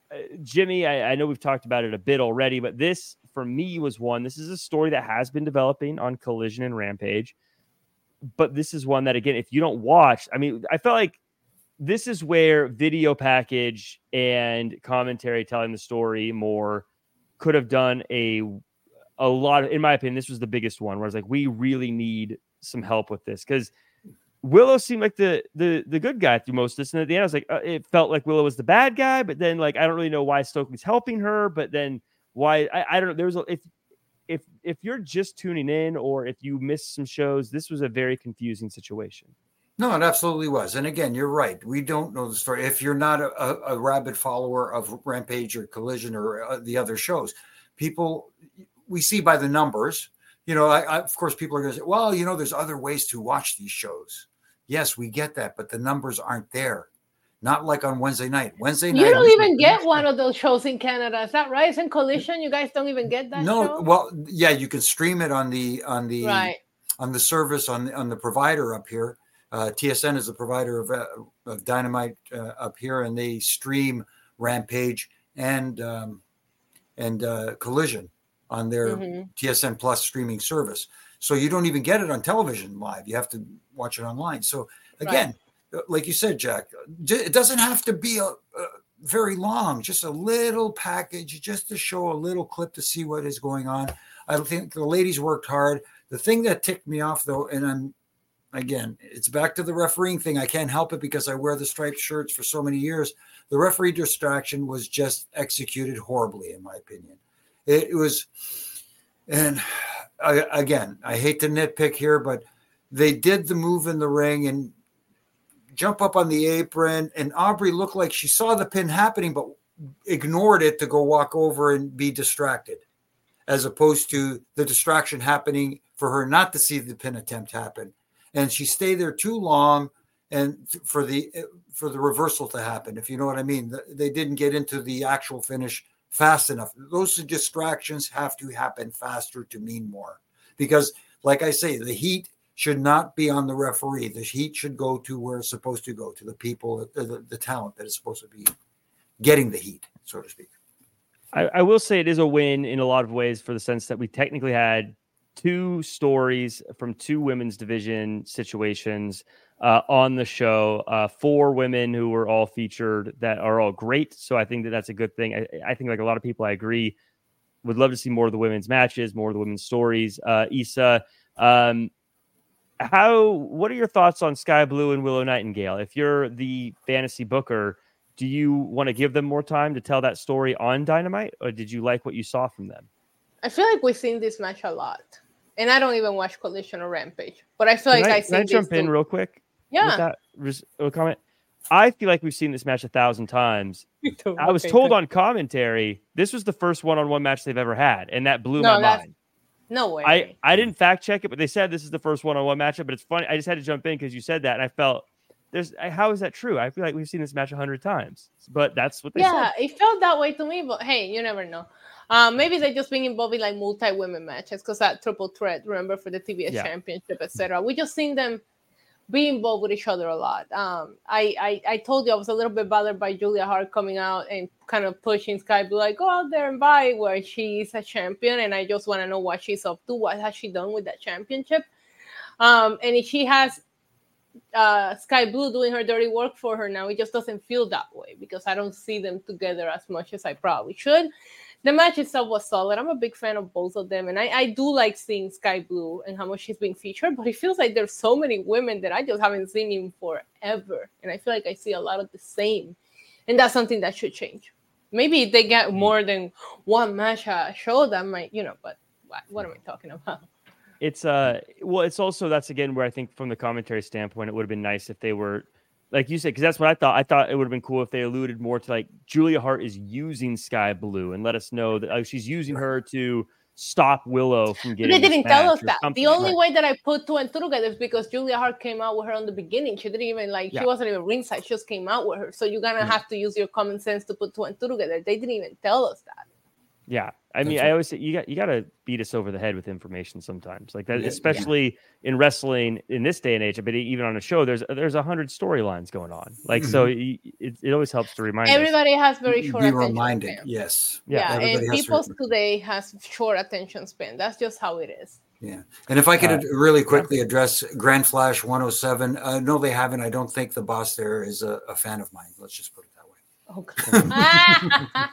uh, Jimmy, I, I know we've talked about it a bit already, but this for me was one. This is a story that has been developing on Collision and Rampage, but this is one that, again, if you don't watch, I mean, I felt like this is where video package and commentary telling the story more could have done a a lot of, in my opinion, this was the biggest one where I was like, we really need some help with this, because Willow seemed like the the the good guy through most of this, and at the end I was like, uh, it felt like Willow was the bad guy, but then like I don't really know why Stokely's helping her, but then why I, I don't know. There was a, if if if you're just tuning in or if you missed some shows, this was a very confusing situation. No, it absolutely was. And again, you're right. We don't know the story. If you're not a, a, a rabid follower of Rampage or Collision or uh, the other shows, people, we see by the numbers, you know, I, I, of course, people are going to say, well, you know, there's other ways to watch these shows. Yes, we get that, but the numbers aren't there. Not like on Wednesday night. Wednesday night. You don't even get one of those shows in Canada. Is that right? It's in Collision. You guys don't even get that no, show? Well, yeah, you can stream it on the, on the, right. on the service, on, on the provider up here. Uh, T S N is the provider of, uh, of Dynamite uh, up here, and they stream Rampage and um, and uh, Collision on their mm-hmm. T S N Plus streaming service. So you don't even get it on television live. You have to watch it online. So again, right. like you said, Jack, it doesn't have to be a, a very long, just a little package, just to show a little clip to see what is going on. I think the ladies worked hard. The thing that ticked me off, though, and I'm Again, it's back to the refereeing thing. I can't help it because I wear the striped shirts for so many years. The referee distraction was just executed horribly, in my opinion. It, it was, and I, again, I hate to nitpick here, but they did the move in the ring and jump up on the apron, and Aubrey looked like she saw the pin happening, but ignored it to go walk over and be distracted, as opposed to the distraction happening for her not to see the pin attempt happen. And she stayed there too long, and for the for the reversal to happen, if you know what I mean. They didn't get into the actual finish fast enough. Those distractions have to happen faster to mean more. Because, like I say, the heat should not be on the referee. The heat should go to where it's supposed to go, to the people, the, the talent that is supposed to be getting the heat, so to speak. I, I will say it is a win in a lot of ways, for the sense that we technically had two stories from two women's division situations uh, on the show, uh, four women who were all featured that are all great. So I think that that's a good thing. I, I think like a lot of people, I agree, would love to see more of the women's matches, more of the women's stories. Uh, Issa, um, how, what are your thoughts on Sky Blue and Willow Nightingale? If you're the fantasy booker, do you want to give them more time to tell that story on Dynamite, or did you like what you saw from them? I feel like we've seen this match a lot. And I don't even watch Collision or Rampage, but I feel can like I, I see. Can I jump in too. real quick? Yeah. With that res- comment, I feel like we've seen this match a thousand times. Too, I was okay, told good. on commentary this was the first one-on-one match they've ever had, and that blew no, my mind. No way. I, I didn't fact check it, but they said this is the first one-on-one matchup. But it's funny. I just had to jump in because you said that, and I felt there's how is that true? I feel like we've seen this match a hundred times, but that's what they yeah, said. it felt that way to me. But hey, you never know. Um, maybe they just been involved in like multi-women matches because that triple threat, remember, for the T B S yeah. championship, et cetera. We just seen them be involved with each other a lot. Um, I, I I told you I was a little bit bothered by Julia Hart coming out and kind of pushing Sky Blue, like, go out there and buy where she's a champion. And I just want to know what she's up to. What has she done with that championship? Um, and if she has uh, Sky Blue doing her dirty work for her now, it just doesn't feel that way because I don't see them together as much as I probably should. The match itself was solid. I'm a big fan of both of them. And I, I do like seeing Sky Blue and how much she's being featured. But it feels like there's so many women that I just haven't seen in forever. And I feel like I see a lot of the same. And that's something that should change. Maybe if they get more than one match a show, that might, you know, but what, what am I talking about? It's, uh, well, it's also, that's again where I think from the commentary standpoint, it would have been nice if they were, like you said, because that's what I thought. I thought it would have been cool if they alluded more to like Julia Hart is using Sky Blue and let us know that like, she's using her to stop Willow from getting. They didn't tell us that. Something. The only right. way that I put two and two together is because Julia Hart came out with her on the beginning. She didn't even like, yeah. she wasn't even ringside. She just came out with her. So you're going to mm-hmm. have to use your common sense to put two and two together. They didn't even tell us that. Yeah. I mean, That's I right. always say you got you got to beat us over the head with information sometimes, like that, Yeah, especially in wrestling in this day and age. But even on a show, there's there's a hundred storylines going on. Like so, Mhm. y- it, it always helps to remind us. Everybody has very short Be attention reminded. span. Yes. Yeah. Yeah, Everybody and has to people remember. today has short attention span. That's just how it is. Yeah. And if I could Uh, really quickly address Grand Flash one oh seven, uh, no, they haven't. I don't think the boss there is a, a fan of mine. Let's just put it that way. Oh,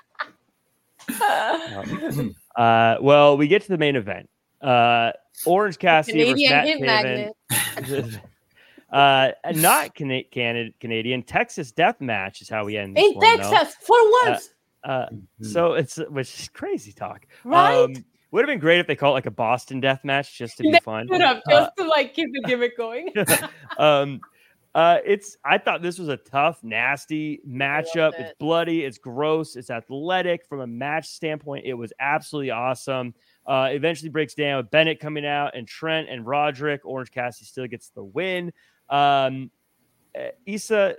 Uh, well, we get to the main event. Uh, Orange Cassidy versus Canadian Matt hit Taven. magnet. uh, not Cana- Can- Canadian. Texas Death Match is how we end this In one, though. Texas, for once, Uh, so it's which is crazy talk. right? Um, would have been great if they call it like a Boston Death Match just to be They fun. Put up just to like keep the gimmick going. um, uh, it's I thought this was a tough, nasty matchup. it. It's bloody, it's gross, it's athletic. From a match standpoint, it was absolutely awesome. Uh, eventually breaks down with Bennett coming out and Trent and Roderick. Orange Cassidy still gets the win. Um, uh, Issa,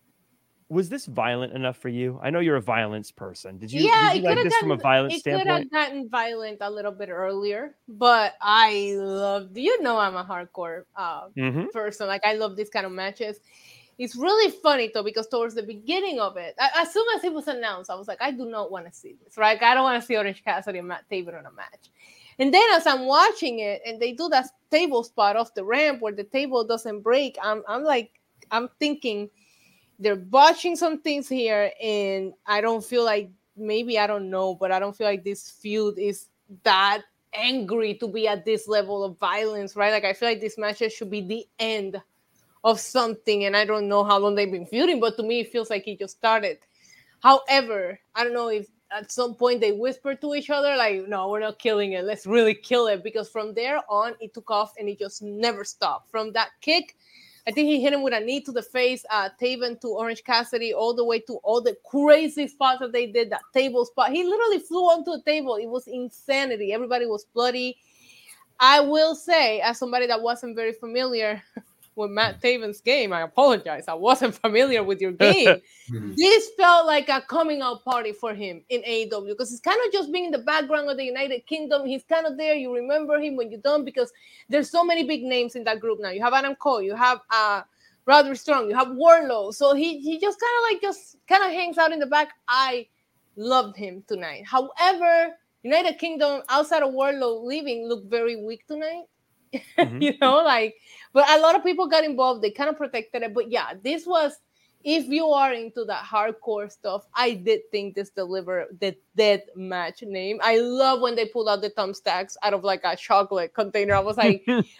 was this violent enough for you? I know you're a violence person. Did you, Yeah, did you it like coulda this from a gotten- violent It could standpoint? have gotten violent a little bit earlier, but I love. You know, I'm a hardcore uh, Mm-hmm. person. Like I love these kind of matches. It's really funny though because towards the beginning of it, a- as soon as it was announced, I was like, I do not want to see this. Right? I don't want to see Orange Cassidy and Matt Taven on a match. And then as I'm watching it, and they do that table spot off the ramp where the table doesn't break, I'm I'm like, I'm thinking. They're botching some things here, and I don't feel like maybe I don't know, but I don't feel like this feud is that angry to be at this level of violence, right? Like I feel like this matches should be the end of something, and I don't know how long they've been feuding, but to me it feels like it just started. However, I don't know if at some point they whispered to each other, like, no, we're not killing it. Let's really kill it. Because from there on, it took off and it just never stopped. From that kick, I think he hit him with a knee to the face, uh, Taven to Orange Cassidy, all the way to all the crazy spots that they did, that table spot. He literally flew onto a table. It was insanity. Everybody was bloody. I will say, as somebody that wasn't very familiar with Matt Taven's game, I apologize. I wasn't familiar with your game. This felt like a coming out party for him in A E W because he's kind of just being in the background of the United Kingdom. He's kind of there. You remember him when you're done because there's so many big names in that group now. You have Adam Cole, you have uh, Roderick Strong, you have Wardlow. So he he just kind of like just kind of hangs out in the back. I loved him tonight. However, United Kingdom outside of Wardlow leaving looked very weak tonight. Mm-hmm. You know, like, but a lot of people got involved. They kind of protected it. But yeah, this was, if you are into that hardcore stuff, I did think this delivered the dead match name. I love when they pulled out the thumbstacks out of like a chocolate container. I was like,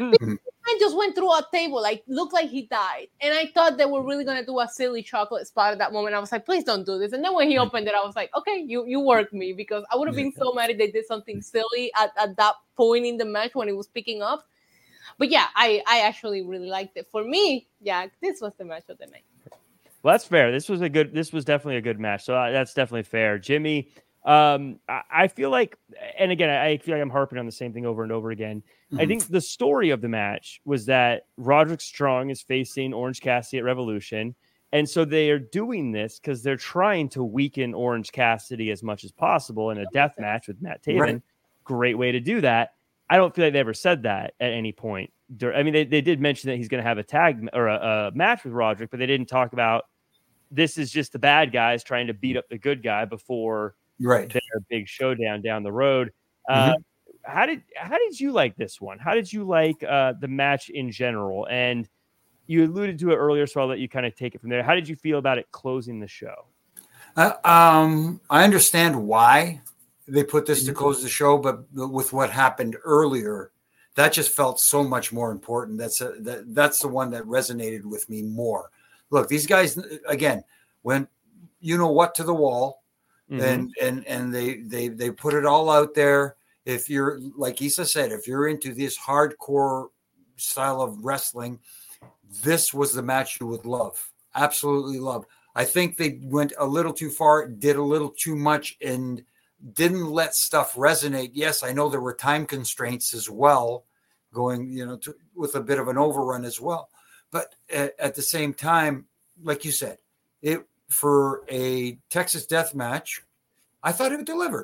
I just went through a table, like looked like he died. And I thought they were really gonna do a silly chocolate spot at that moment. I was like, please don't do this. And then when he opened it, I was like, okay, you you worked me, because I would have been so mad if they did something silly at, at that point in the match when it was picking up. But yeah, I, I actually really liked it. For me, yeah, this was the match of the night. Well, that's fair. This was a good, this was definitely a good match. So uh, that's definitely fair. Jimmy, um, I, I feel like, and again, I feel like I'm harping on the same thing over and over again. Mm-hmm. I think the story of the match was that Roderick Strong is facing Orange Cassidy at Revolution. And so they are doing this because they're trying to weaken Orange Cassidy as much as possible in a death match with Matt Taven. Right. Great way to do that. I don't feel like they ever said that at any point. I mean, they, they did mention that he's going to have a tag or a, a match with Roderick, but they didn't talk about this is just the bad guys trying to beat up the good guy before right. their big showdown down the road. Mm-hmm. Uh, how did how did you like this one? How did you like uh, the match in general? And you alluded to it earlier, so I'll let you kind of take it from there. How did you feel about it closing the show? Uh, um, I understand why they put this to close the show, but with what happened earlier, that just felt so much more important. That's a, that, that's the one that resonated with me more. Look, these guys, again, went, you know what, to the wall, mm-hmm. and, and, and they, they, they put it all out there. If you're, like Issa said, if you're into this hardcore style of wrestling, this was the match you would love. Absolutely love. I think they went a little too far, did a little too much, and didn't let stuff resonate. Yes, I know there were time constraints as well, going, you know, to, with a bit of an overrun as well. But at, at the same time, like you said, it for a Texas death match, I thought it delivered.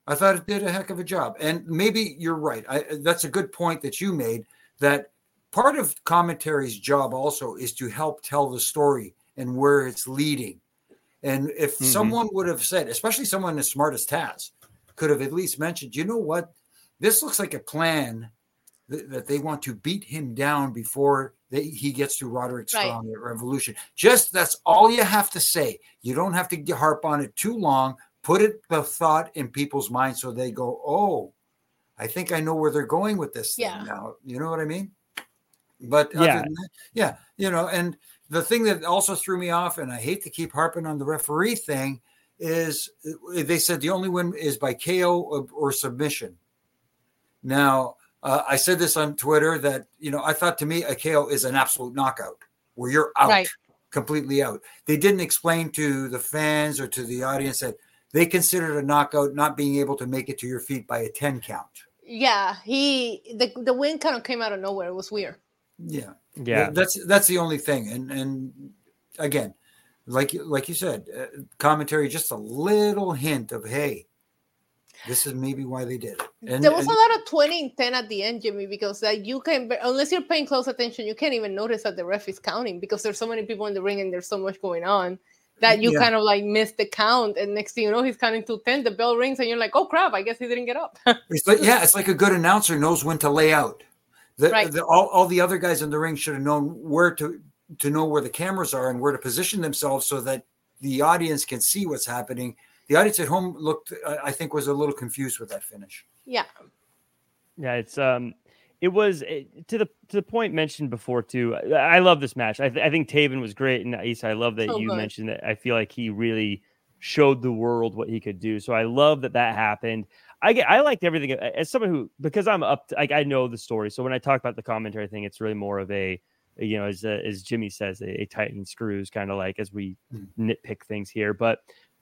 I thought it did a heck of a job. And maybe you're right. I, that's a good point that you made, that part of commentary's job also is to help tell the story and where it's leading. And if mm-hmm. someone would have said, especially someone as smart as Taz, could have at least mentioned, you know what, this looks like a plan th- that they want to beat him down before they, he gets to Roderick Strong right. at Revolution. Just that's all you have to say. You don't have to harp on it too long. Put it the thought in people's minds so they go, oh, I think I know where they're going with this thing yeah. now. You know what I mean? But other yeah. than that, yeah, you know, and the thing that also threw me off, and I hate to keep harping on the referee thing, is they said the only win is by K O or, or submission. Now, uh, I said this on Twitter that, you know, I thought to me a K O is an absolute knockout where you're out, right. completely out. They didn't explain to the fans or to the audience that they considered a knockout not being able to make it to your feet by a ten count. Yeah, he the, the win kind of came out of nowhere. It was weird. Yeah. Yeah. That's that's the only thing. And and again, like like you said, uh, commentary, just a little hint of, hey, this is maybe why they did it. And, there was and, a lot of twenty and ten at the end, Jimmy, because like you can, unless you're paying close attention, you can't even notice that the ref is counting because there's so many people in the ring and there's so much going on that you yeah. kind of like miss the count. And next thing you know, he's counting to ten, the bell rings and you're like, oh crap, I guess he didn't get up. it's like, yeah, it's like a good announcer knows when to lay out. The, right. the, all, all the other guys in the ring should have known where to to know where the cameras are and where to position themselves so that the audience can see what's happening. The audience at home looked, I think, was a little confused with that finish. Yeah, yeah, it's um, it was it, to the to the point mentioned before too. I, I love this match. I, th- I think Taven was great, and Issa, I love that so you good. mentioned that. I feel like he really showed the world what he could do. So I love that that happened. I get, I liked everything as someone who, because I'm up to, like, I know the story. So when I talk about the commentary thing, it's really more of a, you know, as, uh, as Jimmy says, a, a tighten screws kind of like, as we mm. nitpick things here. But,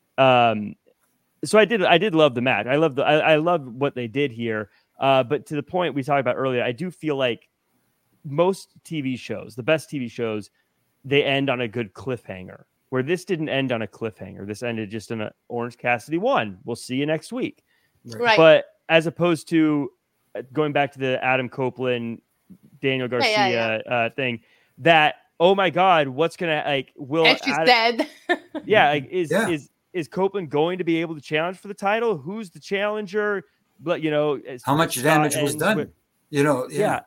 um, so I did, I did love the match. I love the, I, I love what they did here. Uh, but to the point we talked about earlier, I do feel like most T V shows, the best T V shows, they end on a good cliffhanger, where this didn't end on a cliffhanger. This ended just in a Orange Cassidy won. We'll see you next week. Right. But as opposed to going back to the Adam Copeland, Daniel Garcia yeah, yeah, yeah. Uh, thing, that, oh my God, what's gonna like? Will Edge is dead? yeah, like is yeah. is is Copeland going to be able to challenge for the title? Who's the challenger? But you know, how much damage was done? With, you know, yeah. yeah,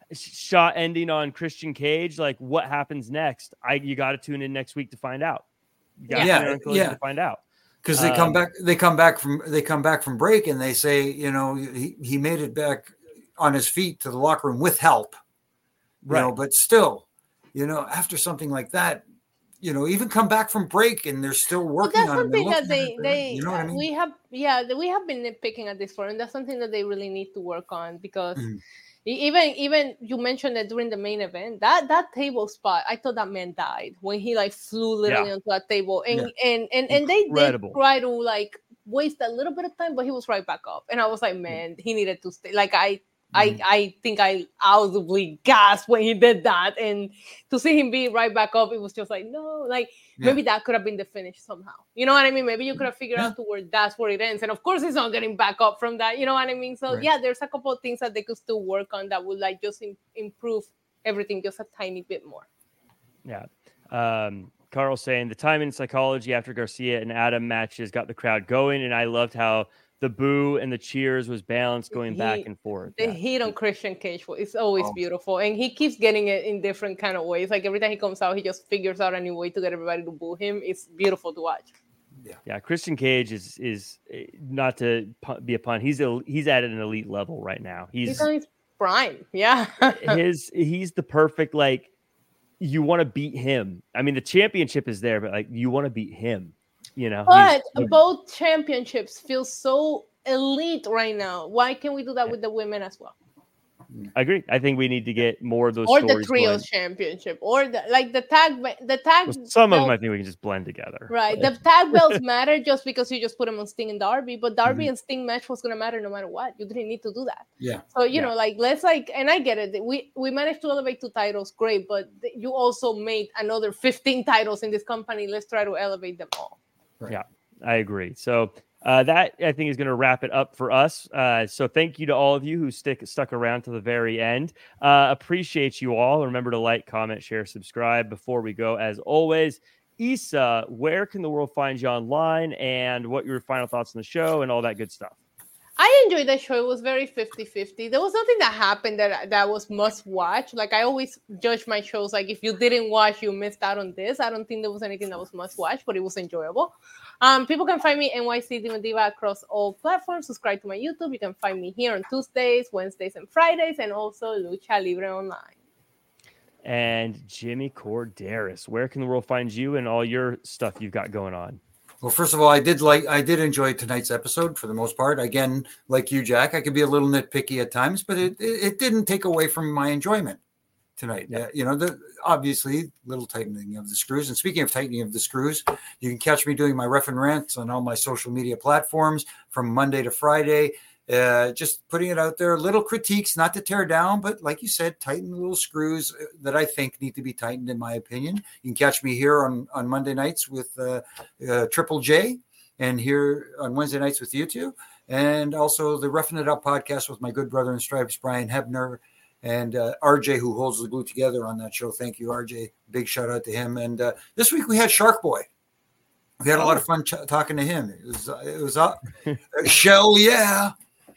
shot ending on Christian Cage. Like, what happens next? I you got to tune in next week to find out. You got yeah, to yeah. to find out. Because they come um, back, they come back from they come back from break, and they say, you know, he, he made it back on his feet to the locker room with help, you right. know. But still, you know, after something like that, you know, even come back from break and they're still working well, that's on something it. that they they you know what I mean? we have yeah we have been nitpicking at this point, and that's something that they really need to work on because. Mm-hmm. Even even you mentioned that during the main event, that that table spot, I thought that man died when he like flew literally yeah. onto that table, and yeah. and and and they did try to like waste a little bit of time, but he was right back up, and I was like, man, he needed to stay. Like I mm-hmm. I I think I audibly gasped when he did that, and to see him be right back up, it was just like no, like yeah. maybe that could have been the finish somehow. You know what I mean? Maybe you could have figured yeah. out to where that's where it ends, and of course, he's not getting back up from that. You know what I mean? So right. yeah, there's a couple of things that they could still work on that would like just im- improve everything just a tiny bit more. Yeah. Um, Carl saying the time and psychology after Garcia and Adam matches got the crowd going, and I loved how the boo and the cheers was balanced going he, back and forth. The yeah. heat on Christian Cage is always oh. beautiful. And he keeps getting it in different kind of ways. Like every time he comes out, he just figures out a new way to get everybody to boo him. It's beautiful to watch. Yeah. Yeah. Christian Cage is, is not to be a pun. He's a, he's at an elite level right now. He's, he's on his prime. Yeah. his, he's the perfect, like you want to beat him. I mean, the championship is there, but like you want to beat him. You know, but both championships feel so elite right now. Why can't we do that with the women as well? I agree. I think we need to get more of those or stories the trios going. Championship or the, like the tag the tag well, some belt, of them I think we can just blend together, right? The tag belts matter just because you just put them on Sting and Darby, but Darby mm-hmm. and Sting match was going to matter no matter what. You didn't need to do that. Yeah. So you yeah. know, like let's like, and I get it. We we managed to elevate two titles, great, but you also made another fifteen titles in this company. Let's try to elevate them all. Right. Yeah, I agree. So Uh, that, I think, is going to wrap it up for us. Uh, so thank you to all of you who stick stuck around to the very end. Uh, appreciate you all. Remember to like, comment, share, subscribe. Before we go, as always, Isa, where can the world find you online, and what your final thoughts on the show and all that good stuff? I enjoyed the show. It was very fifty-fifty. There was nothing that happened that that was must watch. Like, I always judge my shows, like, if you didn't watch, you missed out on this. I don't think there was anything that was must watch, but it was enjoyable. Um, people can find me N Y C Diva Diva across all platforms. Subscribe to my YouTube. You can find me here on Tuesdays, Wednesdays, and Fridays, and also Lucha Libre Online. And Jimmy Corderas, where can the world find you and all your stuff you've got going on? Well, first of all, I did like I did enjoy tonight's episode for the most part. Again, like you, Jack, I could be a little nitpicky at times, but it it, it didn't take away from my enjoyment tonight. Yeah. Uh, you know, the obviously little tightening of the screws. And speaking of tightening of the screws, you can catch me doing my ref and rants on all my social media platforms from Monday to Friday. Uh, just putting it out there, little critiques, not to tear down, but like you said, tighten the little screws that I think need to be tightened, in my opinion. You can catch me here on, on Monday nights with uh, uh, Triple J, and here on Wednesday nights with you two, and also the Roughing It Up podcast with my good brother in stripes, Brian Hebner, and uh, R J, who holds the glue together on that show. Thank you, R J. Big shout out to him. And uh, this week we had Shark Boy. We had a lot of fun ch- talking to him. It was, it was up. Shell, yeah.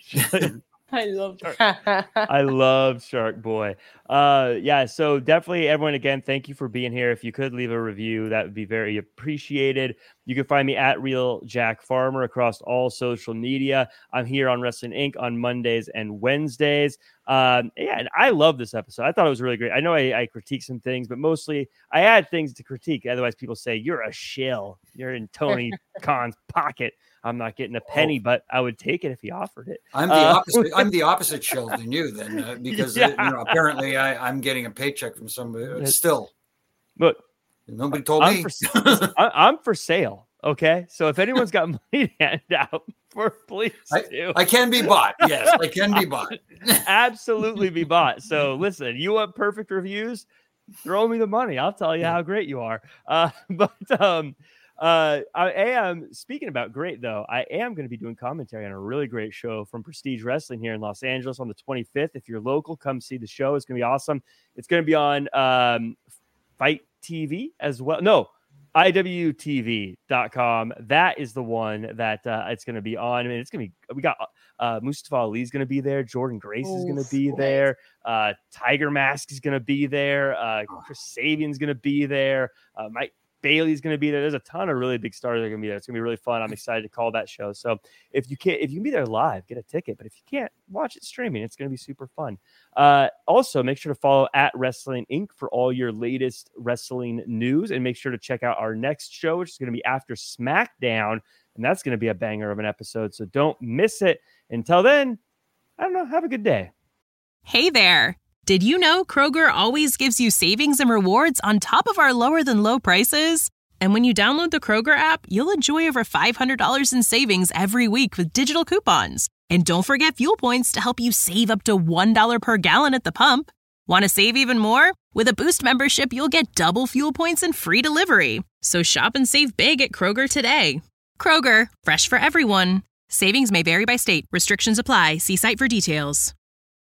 I love that. I love Shark Boy. Uh, yeah, so definitely everyone, again, thank you for being here. If you could leave a review, that would be very appreciated. You can find me at Real Jack Farmer across all social media. I'm here on Wrestling Incorporated on Mondays and Wednesdays. Um, yeah, and I love this episode. I thought it was really great. I know I, I critique some things, but mostly I had things to critique. Otherwise, people say, you're a shill. You're in Tony Khan's pocket. I'm not getting a penny, oh. but I would take it if he offered it. I'm the uh, opposite. I'm the opposite shill than you, then, uh, because yeah. uh, you know, apparently I, I'm getting a paycheck from somebody. Uh, still, but nobody told I'm me. For, I'm for sale. Okay, so if anyone's got money to hand out, for please I, do. I can be bought. Yes, I can be bought. Absolutely be bought. So listen, you want perfect reviews? Throw me the money. I'll tell you how great you are. Uh, but um. Uh, I am speaking about great though. I am going to be doing commentary on a really great show from Prestige Wrestling here in Los Angeles on the twenty-fifth. If you're local, come see the show. It's going to be awesome. It's going to be on um, Fight T V as well. No, I W T V dot com. That is the one that uh, it's going to be on. I mean, it's going to be. We got uh, Mustafa Ali is going to be there. Jordan Grace oh, is going to be sweet. there. Uh, Tiger Mask is going to be there. Uh, Chris Sabian's going to be there. Uh, Mike Bailey's going to be there. There's a ton of really big stars that are going to be there. It's going to be really fun. I'm excited to call that show. So if you can't, if you can be there live, get a ticket. But if you can't, watch it streaming. It's going to be super fun. Uh, also, make sure to follow at Wrestling Incorporated for all your latest wrestling news, and make sure to check out our next show, which is going to be after SmackDown, and that's going to be a banger of an episode. So don't miss it. Until then, I don't know. Have a good day. Hey there. Did you know Kroger always gives you savings and rewards on top of our lower than low prices? And when you download the Kroger app, you'll enjoy over five hundred dollars in savings every week with digital coupons. And don't forget fuel points to help you save up to one dollar per gallon at the pump. Want to save even more? With a Boost membership, you'll get double fuel points and free delivery. So shop and save big at Kroger today. Kroger, fresh for everyone. Savings may vary by state. Restrictions apply. See site for details.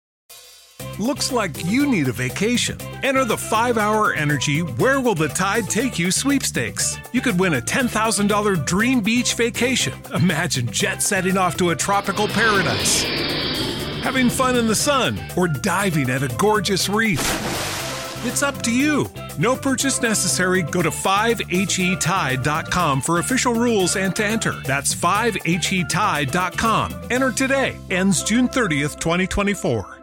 Looks like you need a vacation. Enter the five hour Energy Where Will the Tide Take You sweepstakes. You could win a ten thousand dollars dream beach vacation. Imagine jet setting off to a tropical paradise, having fun in the sun, or diving at a gorgeous reef. It's up to you. No purchase necessary. Go to five H E tide dot com for official rules and to enter. That's five H E tide dot com. Enter today. Ends June thirtieth, twenty twenty-four.